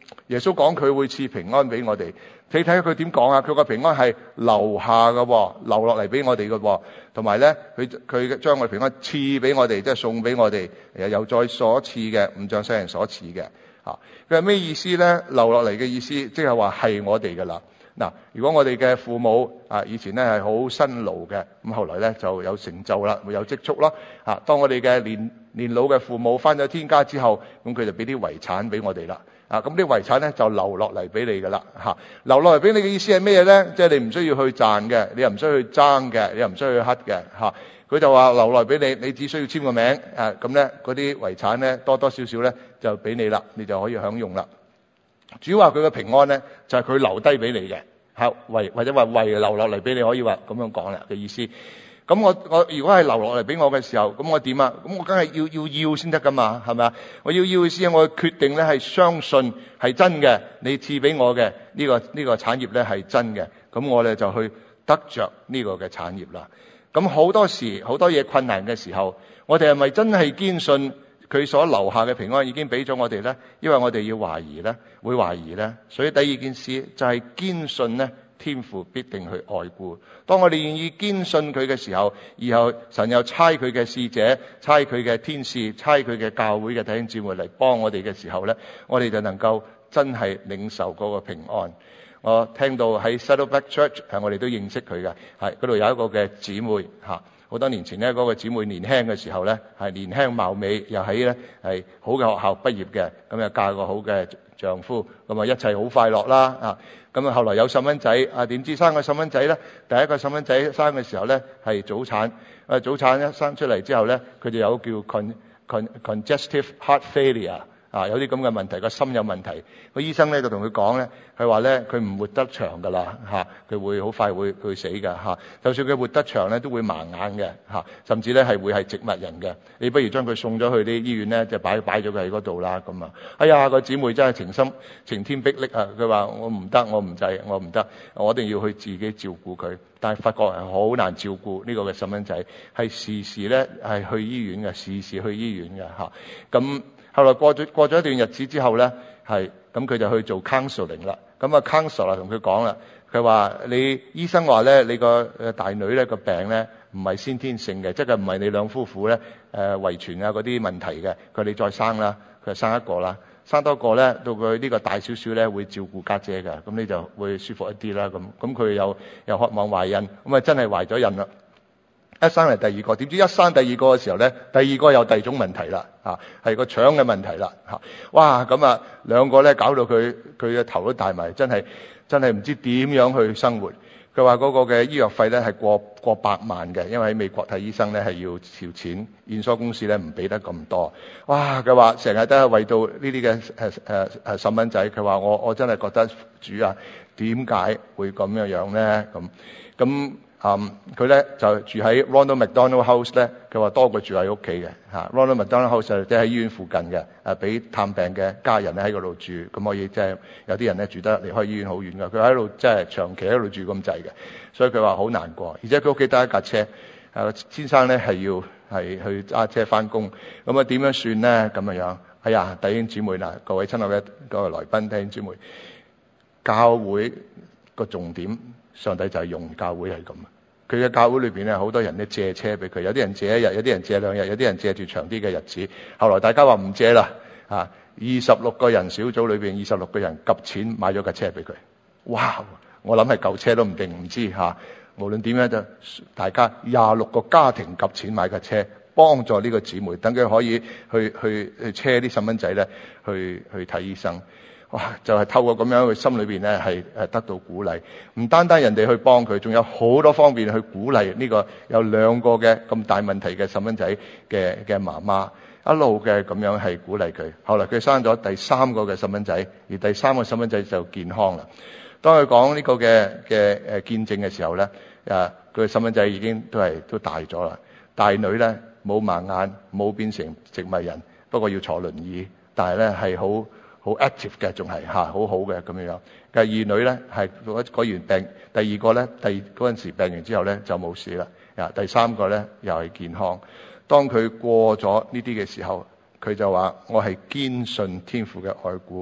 耶穌講佢會賜平安俾我哋，你睇下佢點講啊？佢個平安係留下嘅，留落嚟俾我哋嘅，同埋咧佢佢將我哋平安賜俾我哋，即係送俾我哋，又再所賜嘅，唔像世人所賜嘅。嚇，佢係咩意思咧？留落嚟嘅意思，即係話係我哋噶啦。嗱，如果我哋嘅父母啊，以前咧係好辛勞嘅，咁後來咧就有成就啦，會有積蓄咯。嚇，當我哋嘅年年老嘅父母翻咗天家之後，咁佢就俾啲遺產俾我哋啦。啊，咁啲遺產咧就留落嚟俾你噶啦。嚇，留落嚟俾你嘅意思係咩嘢咧？即係你唔需要去賺嘅，你又唔需要去爭嘅，你又唔需要去乞嘅。嚇，佢就話留落嚟俾你，你只需要簽個名。啊，咁咧嗰啲遺產咧多多少少咧就俾你啦，你就可以享用啦。主要話佢嘅平安咧就係佢留低俾你嘅。嚇，為或者話為留落嚟俾你，可以話咁樣講啦嘅意思。咁我我如果係留落嚟俾我嘅時候，咁我點啊？咁我梗係要要要先得噶嘛，係咪啊？我要要先，我決定咧係相信係真嘅，你賜俾我嘅呢個呢個產業咧係真嘅，咁我哋就去得着呢個嘅產業啦。咁好多時好多嘢困難嘅時候，我哋係咪真係堅信佢所留下嘅平安已經俾咗我哋咧？因為我哋要懷疑咧，會懷疑咧。所以第二件事就係堅信咧，天父必定去愛顧。當我哋願意堅信佢嘅時候，以後神又差佢嘅使者、差佢嘅天使、差佢嘅教會嘅弟兄姊妹嚟幫我哋嘅時候咧，我哋就能夠真係領受嗰個平安。我聽到喺 Saddleback Church， 係我哋都認識佢嘅，係嗰度有一個嘅姊妹嚇。好多年前咧，嗰、那個姊妹年輕嘅時候咧，係年輕貌美，又喺咧係好嘅學校畢業嘅，咁又嫁個好嘅丈夫，咁啊一切好快樂啦啊！咁啊後來有細蚊仔，啊點知生個細蚊仔咧？第一個細蚊仔生嘅時候咧係早產，啊早產一生出嚟之後咧，佢就有叫 con con congestive heart failure。啊，有啲咁嘅問題，個心有問題，個醫生咧就同佢講咧，佢話咧佢唔活得長噶啦，嚇，佢會好快會會死㗎嚇。就算佢活得長咧，都會盲眼嘅嚇，甚至咧係會係植物人嘅。你不如將佢送咗去啲醫院咧，就擺擺咗佢喺嗰度啦咁啊。哎呀，個姊妹真係情深晴天霹靂啊！佢話我唔得，我唔制，我唔得，我一定要去自己照顧佢。但係發覺係好難照顧呢個嘅細蚊仔，係時時咧係去醫院嘅，時時去醫院嘅嚇。咁後來過咗過咗一段日子之後咧，係咁佢就去做 counseling 啦。咁啊 counselor 同佢講啦，佢話你醫生話咧，你個大女咧個病咧唔係先天性嘅，即係唔係你兩夫婦咧誒遺傳啊嗰啲問題嘅。佢你再生啦，佢就生一個啦，生多個咧到佢呢個大少少咧會照顧家姐嘅，咁你就會舒服一啲啦。咁咁佢又又渴望懷孕，咁啊真係懷咗孕啦。一生嚟第二個，點知一生第二個嘅時候咧，第二個有第二種問題啦，啊，係個腸嘅問題啦，嚇！哇，咁啊兩個咧搞到佢佢嘅頭都大埋，真係真係唔知點樣去生活。佢話嗰個嘅醫藥費咧係過過百萬嘅，因為喺美國睇醫生咧係要條錢，驗疏公司咧唔俾得咁多。哇！佢話成日都係為到呢啲嘅誒誒誒細蚊仔，佢話我我真係覺得主啊，點解會咁樣樣咧？咁咁。嗯，佢咧就住喺 Ronald McDonald House 咧，佢話多過住喺屋企嘅嚇。Ronald McDonald House 即係喺醫院附近嘅，誒俾探病嘅家人咧喺嗰度住，咁可以即係有啲人咧住得離開醫院好遠㗎。佢喺度即係長期喺度住咁滯嘅，所以佢話好難過。而且佢屋企得一架車，誒先生咧係要係去揸車翻工，咁啊點樣算咧咁樣樣？哎呀，弟兄姊妹啦，各位親愛嘅各位來賓弟兄姊妹，教會個重點。上帝就係用教會係咁，佢嘅教會裏邊咧，好多人咧借車俾佢，有啲人借一日，有啲人借兩日，有啲人借住長啲嘅日子。後來大家話唔借啦，啊，二十六個人小組裏邊，二十六個人夾錢買咗架車俾佢。哇！我諗係舊車都唔定，唔知嚇。無論點樣就，大家廿六個家庭夾錢買架車，幫助呢個姊妹，等佢可以去去去車啲細蚊仔咧去去睇醫生。哇！就係、是、透過咁樣，佢心裏邊咧係誒得到鼓勵，唔單單人哋去幫佢，仲有好多方面去鼓勵呢個有兩個嘅咁大問題嘅細蚊仔嘅嘅媽媽，一路嘅咁樣係鼓勵佢。後來佢生咗第三個嘅細蚊仔，而第三個細蚊仔就健康啦。當佢講呢個嘅嘅誒見證嘅時候咧，誒佢嘅細蚊仔已經都係都大咗啦。大女咧冇盲眼，冇變成植物人，不過要坐輪椅，但係咧係好。好 active 嘅，仲係嚇好好嘅咁樣樣。嘅二女咧係嗰完病，第二個咧第嗰陣時病完之後咧就冇事啦。啊，第三個咧又係健康。當佢過咗呢啲嘅時候，佢就話：我係堅信天父嘅愛顧。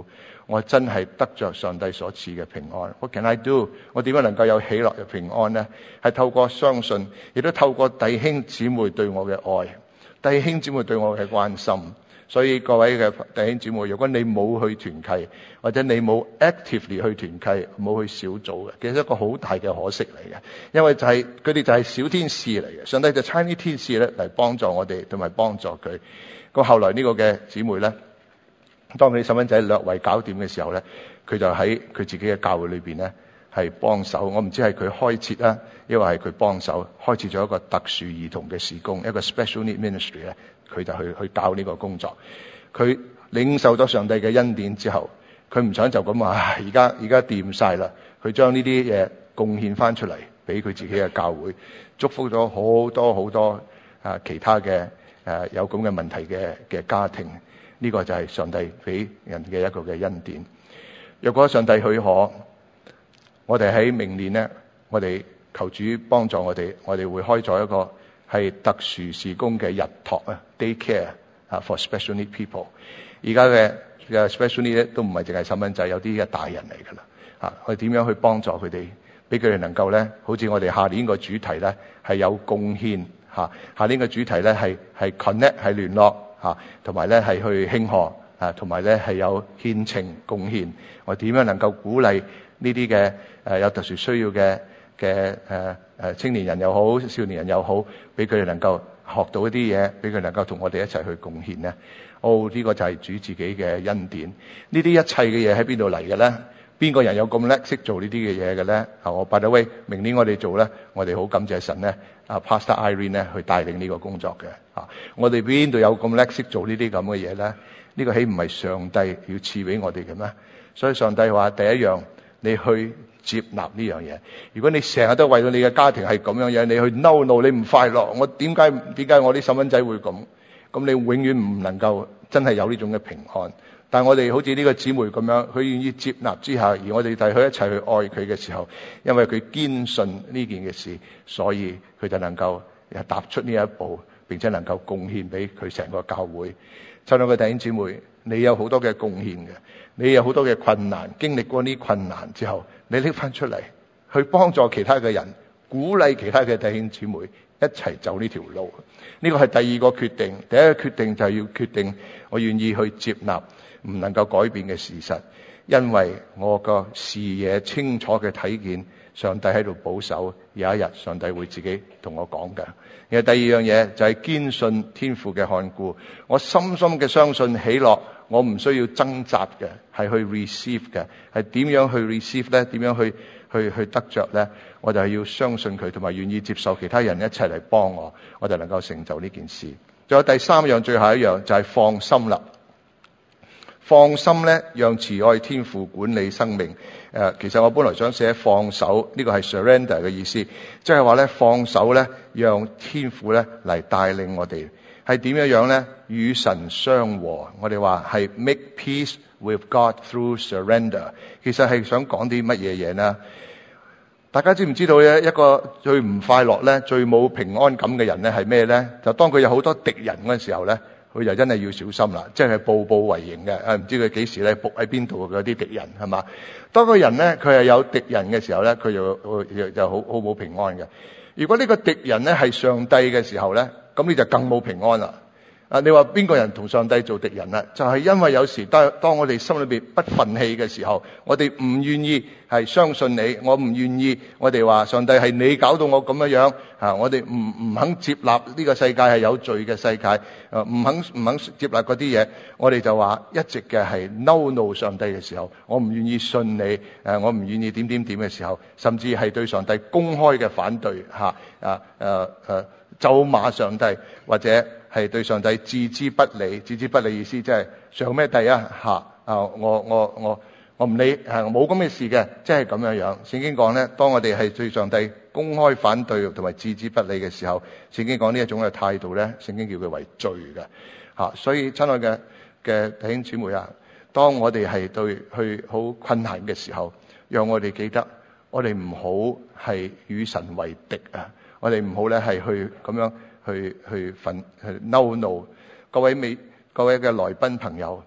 我真係得着上帝所賜嘅平安。What can I do？ 我點樣能夠有喜樂嘅平安呢？係透過相信，亦都透過弟兄姊妹對我嘅愛，弟兄姊妹對我嘅關心。所以各位嘅弟兄姊妹，如果你冇去團契，或者你冇 actively 去團契，冇去小組嘅，其實一個好大嘅可惜嚟嘅。因為就係佢哋就係小天使嚟嘅，上帝就差呢天使咧嚟幫助我哋，同埋幫助佢。咁後來呢個嘅姊妹咧，當佢啲細蚊仔略為搞掂嘅時候咧，佢就喺佢自己嘅教會裏邊咧係幫手。我唔知係佢開設啦，抑或係佢幫手開設咗一個特殊兒童嘅事工，一個 special need ministry 咧。佢就去去教呢個工作，佢領受咗上帝嘅恩典之後，佢唔想就咁話，而家而家掂晒啦，佢將呢啲嘢貢獻翻出嚟，俾佢自己嘅教會，祝福咗好多好多啊其他嘅誒、啊、有咁嘅問題嘅嘅家庭，呢、這個就係上帝俾人嘅一個嘅恩典。若果上帝許可，我哋喺明年咧，我哋求主幫助我哋，我哋會開咗一個係特殊事工嘅日託啊 ，daycare 啊 for special need people。而家嘅嘅 special need 咧都唔係淨係細蚊仔，有啲嘅大人嚟㗎啦。啊，我哋點樣去幫助佢哋，俾佢哋能夠咧，好似我哋下年個主題咧係有貢獻嚇。下年個主題咧係係 connect 係聯絡嚇，同埋咧係去慶賀啊，同埋咧係有獻情貢獻。我點樣能夠鼓勵呢啲嘅誒有特殊需要嘅嘅誒誒青年人又好，少年人又好，俾佢哋能夠學到一啲嘢，俾佢能夠同我哋一齊去貢獻呢。哦，呢個就係主自己嘅恩典。呢啲一切嘅嘢喺邊度嚟嘅咧？邊個人有咁叻識做呢啲嘅嘢嘅咧？啊，我 by the way，明年我哋做咧，我哋好感謝神咧，啊 Pastor Irene 咧去帶領呢個工作嘅。啊，我哋邊度有咁叻識做呢啲咁嘅嘢咧？呢個豈唔係上帝要賜俾我哋嘅咩？所以上帝話第一樣，你去接納呢樣嘢。如果你成日都為到你嘅家庭係咁樣樣，你去嬲怒，你唔快樂，我點解點解我啲細蚊仔會咁？咁你永遠唔能夠真係有呢種嘅平安。但係我哋好似呢個姊妹咁樣，佢願意接納之下，而我哋帶佢一齊去愛佢嘅時候，因為佢堅信呢件嘅事，所以佢就能夠踏出呢一步，並且能夠貢獻俾佢成個教會。親愛嘅弟兄姊妹，你有好多嘅貢獻嘅，你有好多嘅困難，經歷過呢困難之後，你拎翻出嚟去幫助其他嘅人，鼓勵其他嘅弟兄姊妹一齊走呢條路。呢個係第二個決定。第一個決定就係要決定我願意去接納唔能夠改變嘅事實，因為我個視野清楚嘅睇見上帝喺度保守，有一日上帝會自己同我講嘅。然後第二樣嘢就係堅信天父嘅看顧，我深深嘅相信喜樂，我唔需要掙扎嘅，係去 receive 嘅，係點樣去 receive 咧？點樣去去去得着咧？我就係要相信佢，同埋願意接受其他人一齊嚟幫我，我就能夠成就呢件事。仲有第三樣，最後一樣就係放心啦。放心咧，讓慈愛天父管理生命。誒、呃，其實我本來想寫放手，呢、這個係 surrender 嘅意思，即係話咧放手咧，讓天父咧嚟帶領我哋。係點樣樣咧？與神相和。我哋話係 make peace with God through surrender。其實係想講啲乜嘢嘢呢？大家知唔知道咧？一個最唔快樂咧、最冇平安感嘅人咧係咩咧？就當佢有好多敵人嗰陣時候咧。佢就真係要小心啦，即係步步為營嘅。誒，唔知佢幾時咧伏喺邊度嗰啲敵人係嘛？當個人咧佢係有敵人嘅時候咧，佢就就就好好冇平安嘅。如果呢個敵人咧係上帝嘅時候咧，咁你就更冇平安啦。啊，你話邊個人同上帝做敵人啦？就係因為有時當當我哋心裏邊不忿氣嘅時候，我哋唔願意係相信你，我唔願意，我哋話上帝係你搞到我咁樣樣啊！我哋唔唔肯接納呢個世界係有罪嘅世界，啊唔肯唔肯接納嗰啲嘢，我哋就話一直嘅係嬲怒上帝嘅時候，我唔願意信你，誒我唔願意點點點嘅時候，甚至係對上帝公開嘅反對嚇啊誒誒咒罵上帝，或者係對上帝置之不理。置之不理意思即係上咩帝啊嚇啊！我我我我唔理，係冇咁嘅事嘅，即係咁樣樣。聖經講咧，當我哋係對上帝公開反對同埋置之不理嘅時候，聖經講呢一種嘅態度咧，聖經叫佢為罪嘅嚇。所以親愛嘅嘅弟兄姊妹啊，當我哋係對去好困難嘅時候，讓我哋記得，我哋唔好係與神為敵啊！我哋唔好咧係去咁樣去去憤去嬲怒。各位美各位嘅來賓朋友，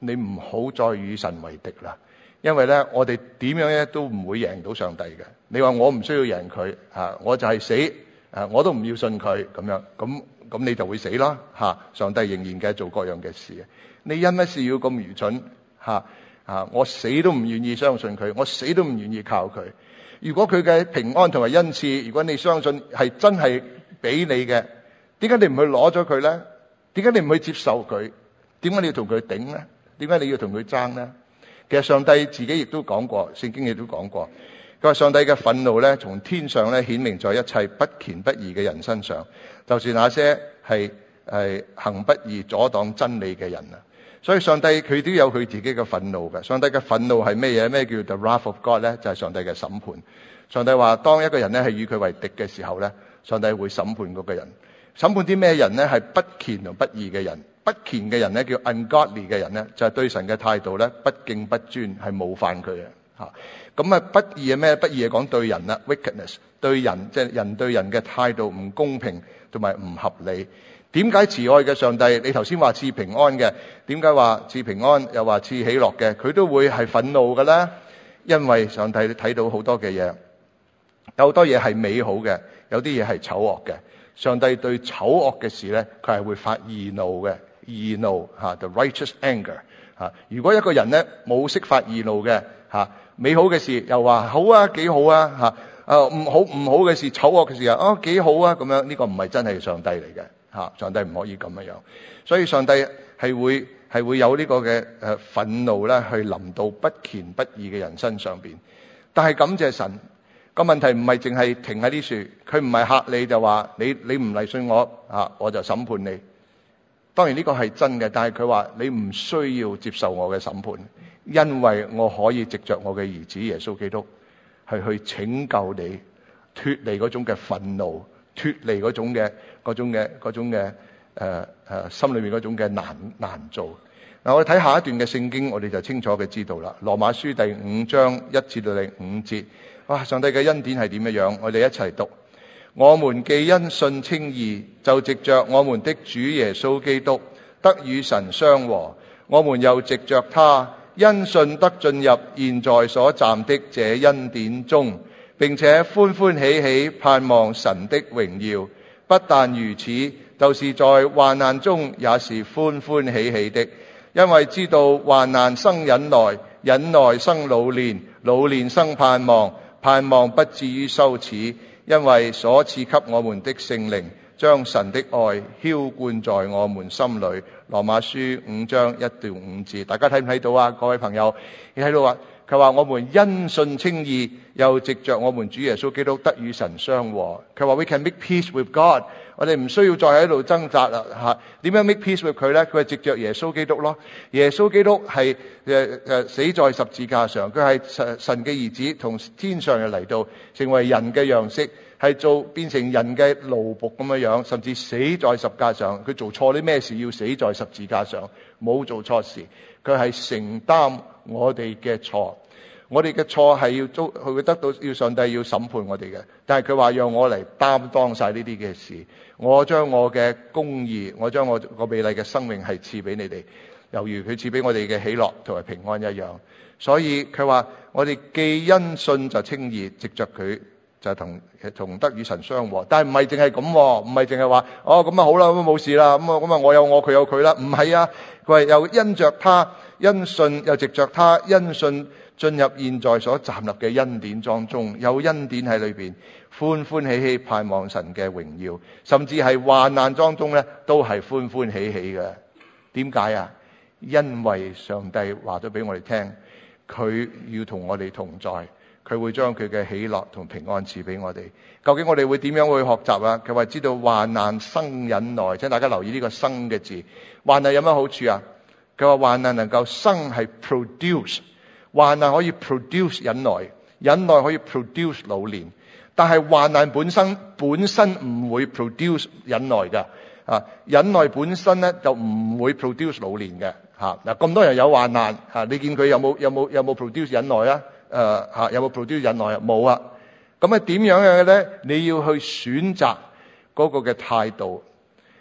你唔好再與神為敵啦。因為咧，我哋點樣咧都唔會贏到上帝嘅。你話我唔需要贏佢嚇，我就係死啊，我都唔要信佢咁樣，咁咁你就會死啦嚇。上帝仍然嘅做各樣嘅事，你因乜事要咁愚蠢嚇啊？我死都唔願意相信佢，我死都唔願意靠佢。如果佢嘅平安同埋恩賜，如果你相信係真係俾你嘅，點解你唔去攞咗佢咧？點解你唔去接受佢？點解你要同佢頂咧？點解你要同佢爭咧？其實上帝自己亦都講過，聖經亦都講過，佢話上帝嘅憤怒咧，從天上咧顯明在一切不虔不義嘅人身上，就是那些係係行不義、阻擋真理嘅人啊。所以上帝佢都有佢自己嘅憤怒嘅。上帝嘅憤怒係咩嘢？咩叫 the wrath of God 咧？就係上帝嘅審判。上帝話，當一個人咧係與佢為敵嘅時候咧，上帝會審判嗰個人。審判啲咩人咧？係不虔同不義嘅人。不虔嘅人咧叫 ungodly 嘅人咧，就係對神嘅態度咧不敬不尊，係冒犯佢嘅嚇。咁啊不義係咩？不義係講對人啦 ，wickedness 對人，即係人對人嘅態度唔公平同埋唔合理。點解慈愛嘅上帝？你頭先話賜平安嘅，點解話賜平安又話賜喜樂嘅？佢都會係憤怒嘅咧，因為上帝睇到好多嘅嘢，有好多嘢係美好嘅，有啲嘢係醜惡嘅。上帝對醜惡嘅事咧，佢係會發義怒嘅。義怒嚇 ，the righteous anger 嚇。如果一個人咧冇識發義怒嘅嚇，美好嘅事又話好啊，幾好啊嚇，啊唔好唔好嘅事，醜惡嘅事啊，哦幾好啊咁樣，呢個唔係真係上帝嚟嘅嚇，上帝唔可以咁樣樣。所以上帝係會係會有呢個嘅誒憤怒咧，去臨到不虔不義嘅人身上邊。但係感謝神，個問題唔係淨係停喺呢處，佢唔係嚇你就話你你唔嚟信我啊，我就審判你。當然呢個係真嘅，但係佢話你唔需要接受我嘅審判，因為我可以藉着我嘅兒子耶穌基督係去拯救你，脫離嗰種嘅憤怒，脫離嗰種嘅嗰種嘅嗰種嘅誒誒心裏面嗰種嘅難難做。嗱、呃，我哋睇下一段嘅聖經，我哋就清楚嘅知道啦。羅馬書第五章一至到第五節，哇！上帝嘅恩典係點樣樣？我哋一齊讀。我們既因信稱義，就藉着我們的主耶穌基督得與神相和。我們又藉着他因信得進入現在所站的這恩典中，並且歡歡喜喜盼望神的榮耀。不但如此，就是在患難中也是歡歡喜喜的，因為知道患難生忍耐，忍耐生老練，老練生盼望，盼望不至於羞恥。因為所賜給我們的聖靈，將神的愛澆灌在我們心裏。羅馬書五章一到五節，大家睇唔睇到啊？各位朋友，你睇到啊？佢話我們因信稱義，又藉着我們主耶穌基督得與神相和。佢話 We can make peace with God。我哋唔需要再喺度掙扎啦嚇。點樣 make peace with 佢咧？佢係藉着耶穌基督咯。耶穌基督係誒誒死在十字架上，佢係神神嘅兒子，同天上嘅嚟到，成為人嘅樣式，係做變成人嘅奴僕咁樣樣，甚至死在十字架上。佢做錯啲咩事要死在十字架上？冇做錯事，佢係承擔我哋嘅錯。我哋嘅錯係要遭，佢會得到要上帝要審判我哋嘅。但係佢話讓我嚟擔當晒呢啲嘅事，我將我嘅公義，我將我個美麗嘅生命係賜俾你哋，猶如佢賜俾我哋嘅喜樂同埋平安一樣。所以佢話我哋既因信就稱義，藉着佢就同同得與神相和。但係唔係淨係咁，唔係淨係話哦咁啊好啦，咁冇事啦，咁啊咁啊我有我佢有佢啦，唔係啊，佢話又因着他因信，又藉着他因信進入現在所站立嘅恩典當中，有恩典喺裏邊，歡歡喜喜盼望神嘅榮耀，甚至係患難當中咧都係歡歡喜喜嘅。點解啊？因為上帝話咗俾我哋聽，佢要同我哋同在，佢會將佢嘅喜樂同平安賜俾我哋。究竟我哋會點樣去學習啊？佢話知道患難生忍耐，請大家留意呢個生嘅字。患難有乜好處啊？佢話患難能夠生係 produce。患難可以 produce 忍耐，忍耐可以 produce 老練，但係患難本身本身唔會 produce 忍耐嘅，啊，忍耐本身咧就唔會 produce 老練嘅，吓嗱咁多人有患難，吓、啊、你見佢有冇有冇有冇 produce 忍耐啊？誒、啊、吓有冇 produce 忍耐啊？冇啊，咁啊點樣嘅咧？你要去選擇嗰個嘅態度，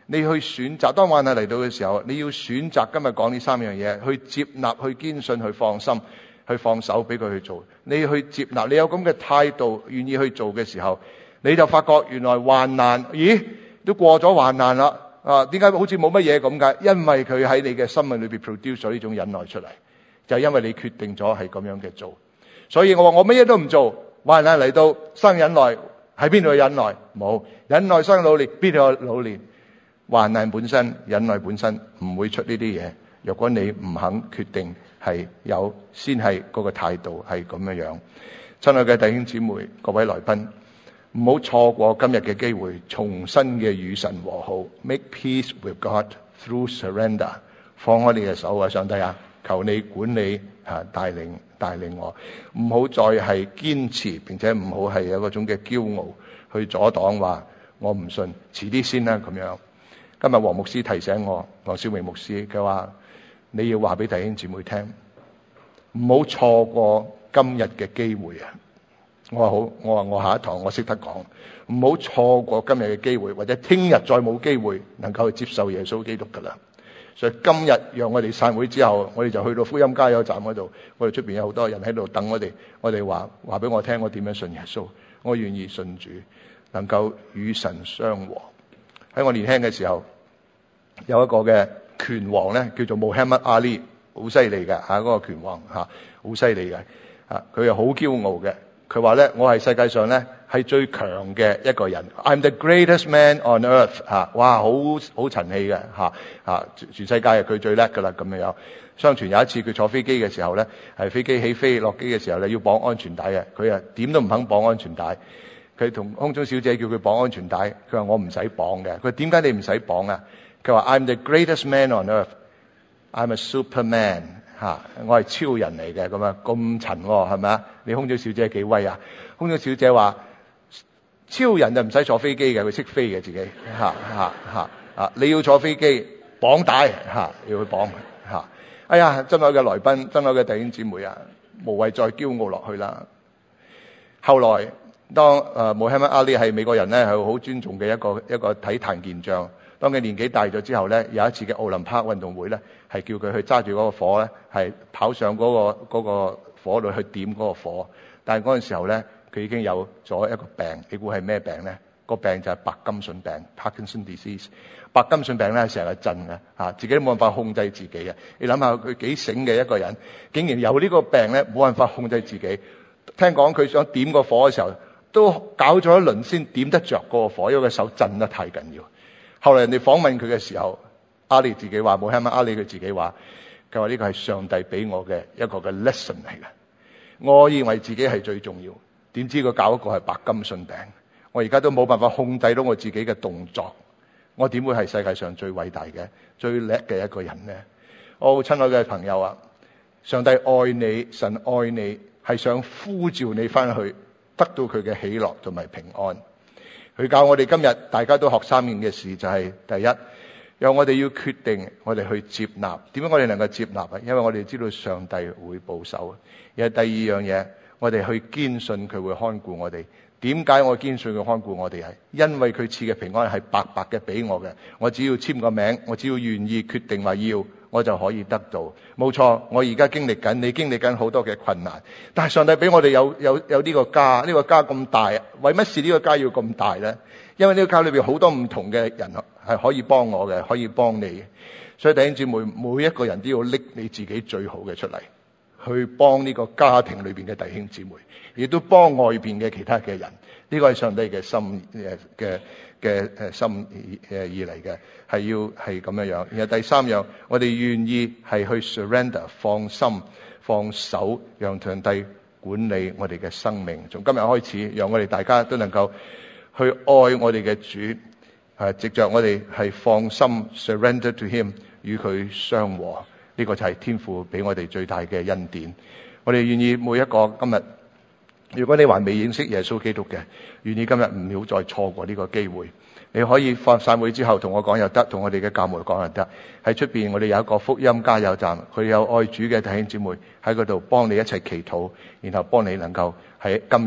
你去選擇，當患難嚟到嘅時候，你要選擇今日講呢三樣嘢，去接納、去堅信、去放心、去放手俾佢去做。你去接納，你有咁嘅態度，願意去做嘅時候，你就發覺原來患難，咦，都過咗患難啦。啊，點解好似冇乜嘢咁解？因為佢喺你嘅生命裏邊 produce 咗呢種忍耐出嚟，就係因為你決定咗係咁樣嘅做。所以我話我乜嘢都唔做，患難嚟到生忍耐，喺邊度有忍耐？冇。忍耐生老練，邊度有老練？患難本身、忍耐本身唔會出呢啲嘢。若果你唔肯決定係有，先係嗰個態度係咁樣樣。親愛嘅弟兄姊妹、各位來賓，唔好錯過今日嘅機會，重新嘅與神和好 ，make peace with God through surrender。放開你嘅手啊，上帝啊，求你管理啊，帶領帶領我，唔好再係堅持，並且唔好係有嗰種嘅驕傲去阻擋話我唔信，遲啲先啦咁樣。今日黃牧師提醒我，黃少明牧師佢話你要話俾弟兄姊妹聽，唔好錯過今日嘅機會啊！我話好，我話我下一堂我識得講，唔好錯過今日嘅機會，或者聽日再冇機會能夠去接受耶穌基督噶啦。所以今日讓我哋散會之後，我哋就去到福音加油站嗰度，我哋出邊有好多人喺度等我哋，我哋話話俾我聽，我點樣信耶穌，我願意信主，能夠與神相和。喺我年輕嘅時候，有一個嘅拳王咧，叫做穆罕默德阿里，好犀利嘅吓，嗰個拳王吓，好犀利嘅吓，佢又好驕傲嘅。佢話咧，我係世界上咧係最強嘅一個人 ，I'm the greatest man on earth 吓，哇，好好陳氣嘅吓吓，全世界係佢最叻噶啦咁樣樣。相傳有一次佢坐飛機嘅時候咧，係飛機起飛落機嘅時候咧要綁安全帶嘅，佢啊點都唔肯綁安全帶。佢同空中小姐叫佢綁安全帶，佢話我唔使綁嘅。佢話點解你唔使綁啊？佢話 I'm the greatest man on earth，I'm a superman 吓，我係超人嚟嘅。咁啊咁沉係咪啊？你空中小姐幾威啊？空中小姐話超人就唔使坐飛機嘅，佢識飛嘅自己吓吓吓啊！你要坐飛機綁帶吓，要去綁吓。哎呀，親愛嘅來賓，親愛嘅弟兄姊妹啊，無謂再驕傲落去啦。後來當誒穆罕默德阿里係美國人咧，係好尊重嘅一個一個體壇健將。當佢年紀大咗之後咧，有一次嘅奧林匹克運動會咧，係叫佢去揸住嗰個火咧，係跑上嗰個嗰個火度去點嗰個火。但係嗰陣時候咧，佢已經有咗一個病，你估係咩病咧？個病就係白金遜病 （Parkinson disease）。白金遜病咧成日震嘅嚇，自己都冇辦法控制自己嘅。你諗下佢幾醒嘅一個人，竟然有呢個病咧，冇辦法控制自己。聽講佢想點個火嘅時候，都搞咗一輪先點得着嗰個火，因為個手震得太緊要。後來人哋訪問佢嘅時候，阿里自己話，穆罕默德阿里佢自己話，佢話呢個係上帝俾我嘅一個嘅 lesson 嚟嘅。我以為自己係最重要，點知佢搞一個係白金遜病。我而家都冇辦法控制到我自己嘅動作，我點會係世界上最偉大嘅、最叻嘅一個人呢？我親愛嘅朋友啊，上帝愛你，神愛你，係想呼召你翻去得到佢嘅喜樂同埋平安。佢教我哋今日大家都學三件嘅事，就係、是、第一，讓我哋要決定我哋去接納。點解我哋能夠接納啊？因為我哋知道上帝會保守。而係第二樣嘢，我哋去堅信佢會看顧我哋。點解我堅信佢看顧我哋？係因為佢賜嘅平安係白白嘅俾我嘅。我只要簽個名，我只要願意決定話要，我就可以得到。冇錯，我而家經歷緊，你經歷緊好多嘅困難，但係上帝俾我哋有有有呢個家，呢個家咁大，為乜事呢個家要咁大呢？因為呢個家裏邊好多唔同嘅人係可以幫我嘅，可以幫你。所以弟兄姊妹，每一個人都要拎你自己最好嘅出嚟，去幫呢個家庭裏邊嘅弟兄姊妹，亦都幫外邊嘅其他嘅人。呢個係上帝嘅心誒嘅嘅誒心誒意嚟嘅，係要係咁樣樣。然後第三樣，我哋願意係去 surrender 放心放手，讓上帝管理我哋嘅生命。從今日開始，讓我哋大家都能夠去愛我哋嘅主，係藉着我哋係放心 surrender to him， 與佢相和。呢個就係天父俾我哋最大嘅恩典。我哋願意每一個今日，如果你還未認識耶穌基督嘅，願意今日唔好再錯過呢個機會。你可以放散會之後同我講又得，同我哋嘅教牧講又得。喺出邊我哋有一個福音加油站，佢有愛主嘅弟兄姊妹喺嗰度幫你一齊祈禱，然後幫你能夠喺今日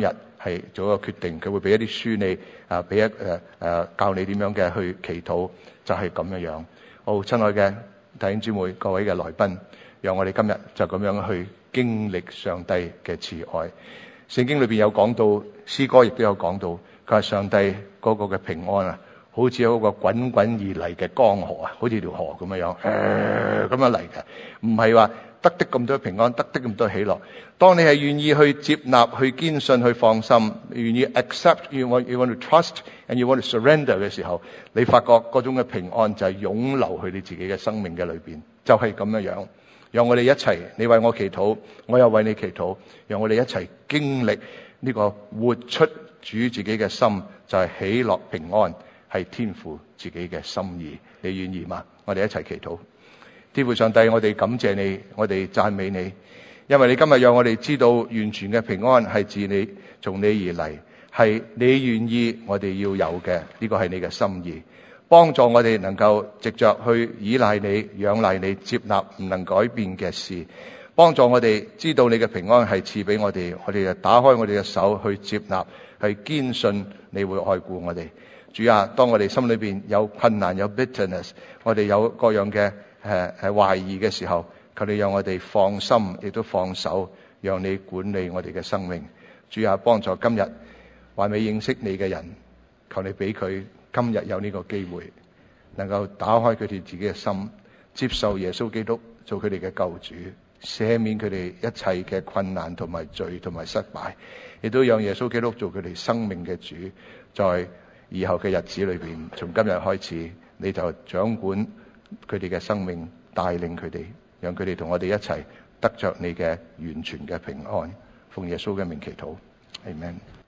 係做一個決定，佢會俾一啲書你啊，俾一誒誒教你點樣嘅去祈禱，就係咁樣樣。好，親愛嘅弟兄姊妹、各位嘅來賓，讓我哋今日就咁樣去經歷上帝嘅慈愛。聖經裏邊有講到，詩歌亦都有講到，佢話上帝嗰個嘅平安啊，好似有一個滾滾而嚟嘅江河啊，好似條河咁樣樣，咁、呃、樣嚟嘅，唔係話得的咁多平安，得的咁多喜樂。當你係願意去接納、去堅信、去放心，願意 accept，you want you want to trust and you want to surrender 嘅時候，你發覺嗰種嘅平安就係湧流去你自己嘅生命嘅裏邊，就係咁樣樣。讓我哋一齊，你為我祈禱，我又為你祈禱，讓我哋一齊經歷呢個活出主自己嘅心，就係喜樂平安，係天父自己嘅心意。你願意嗎？我哋一齊祈禱。天父上帝，我哋感謝你，我哋讚美你，因為你今日讓我哋知道完全嘅平安係自你，從你而嚟，係你願意我哋要有嘅，呢個係你嘅心意。幫助我哋能夠藉着去依賴你、仰賴你、接納唔能改變嘅事，幫助我哋知道你嘅平安係賜俾我哋，我哋就打開我哋嘅手去接納，去堅信你會愛顧我哋。主啊，當我哋心裏邊有困難、有 bitterness， 我哋有各樣嘅誒誒懷疑嘅時候，求你讓我哋放心，亦都放手，讓你管理我哋嘅生命。主啊，幫助今日還未認識你嘅人，求你俾佢今日有呢個機會，能夠打開佢哋自己嘅心，接受耶穌基督做佢哋嘅救主，赦免佢哋一切嘅困難同埋罪同埋失敗，亦都讓耶穌基督做佢哋生命嘅主。在以後嘅日子裏邊，從今日開始，你就掌管佢哋嘅生命，帶領佢哋，讓佢哋同我哋一齊得着你嘅完全嘅平安。奉耶穌嘅名祈禱，阿們。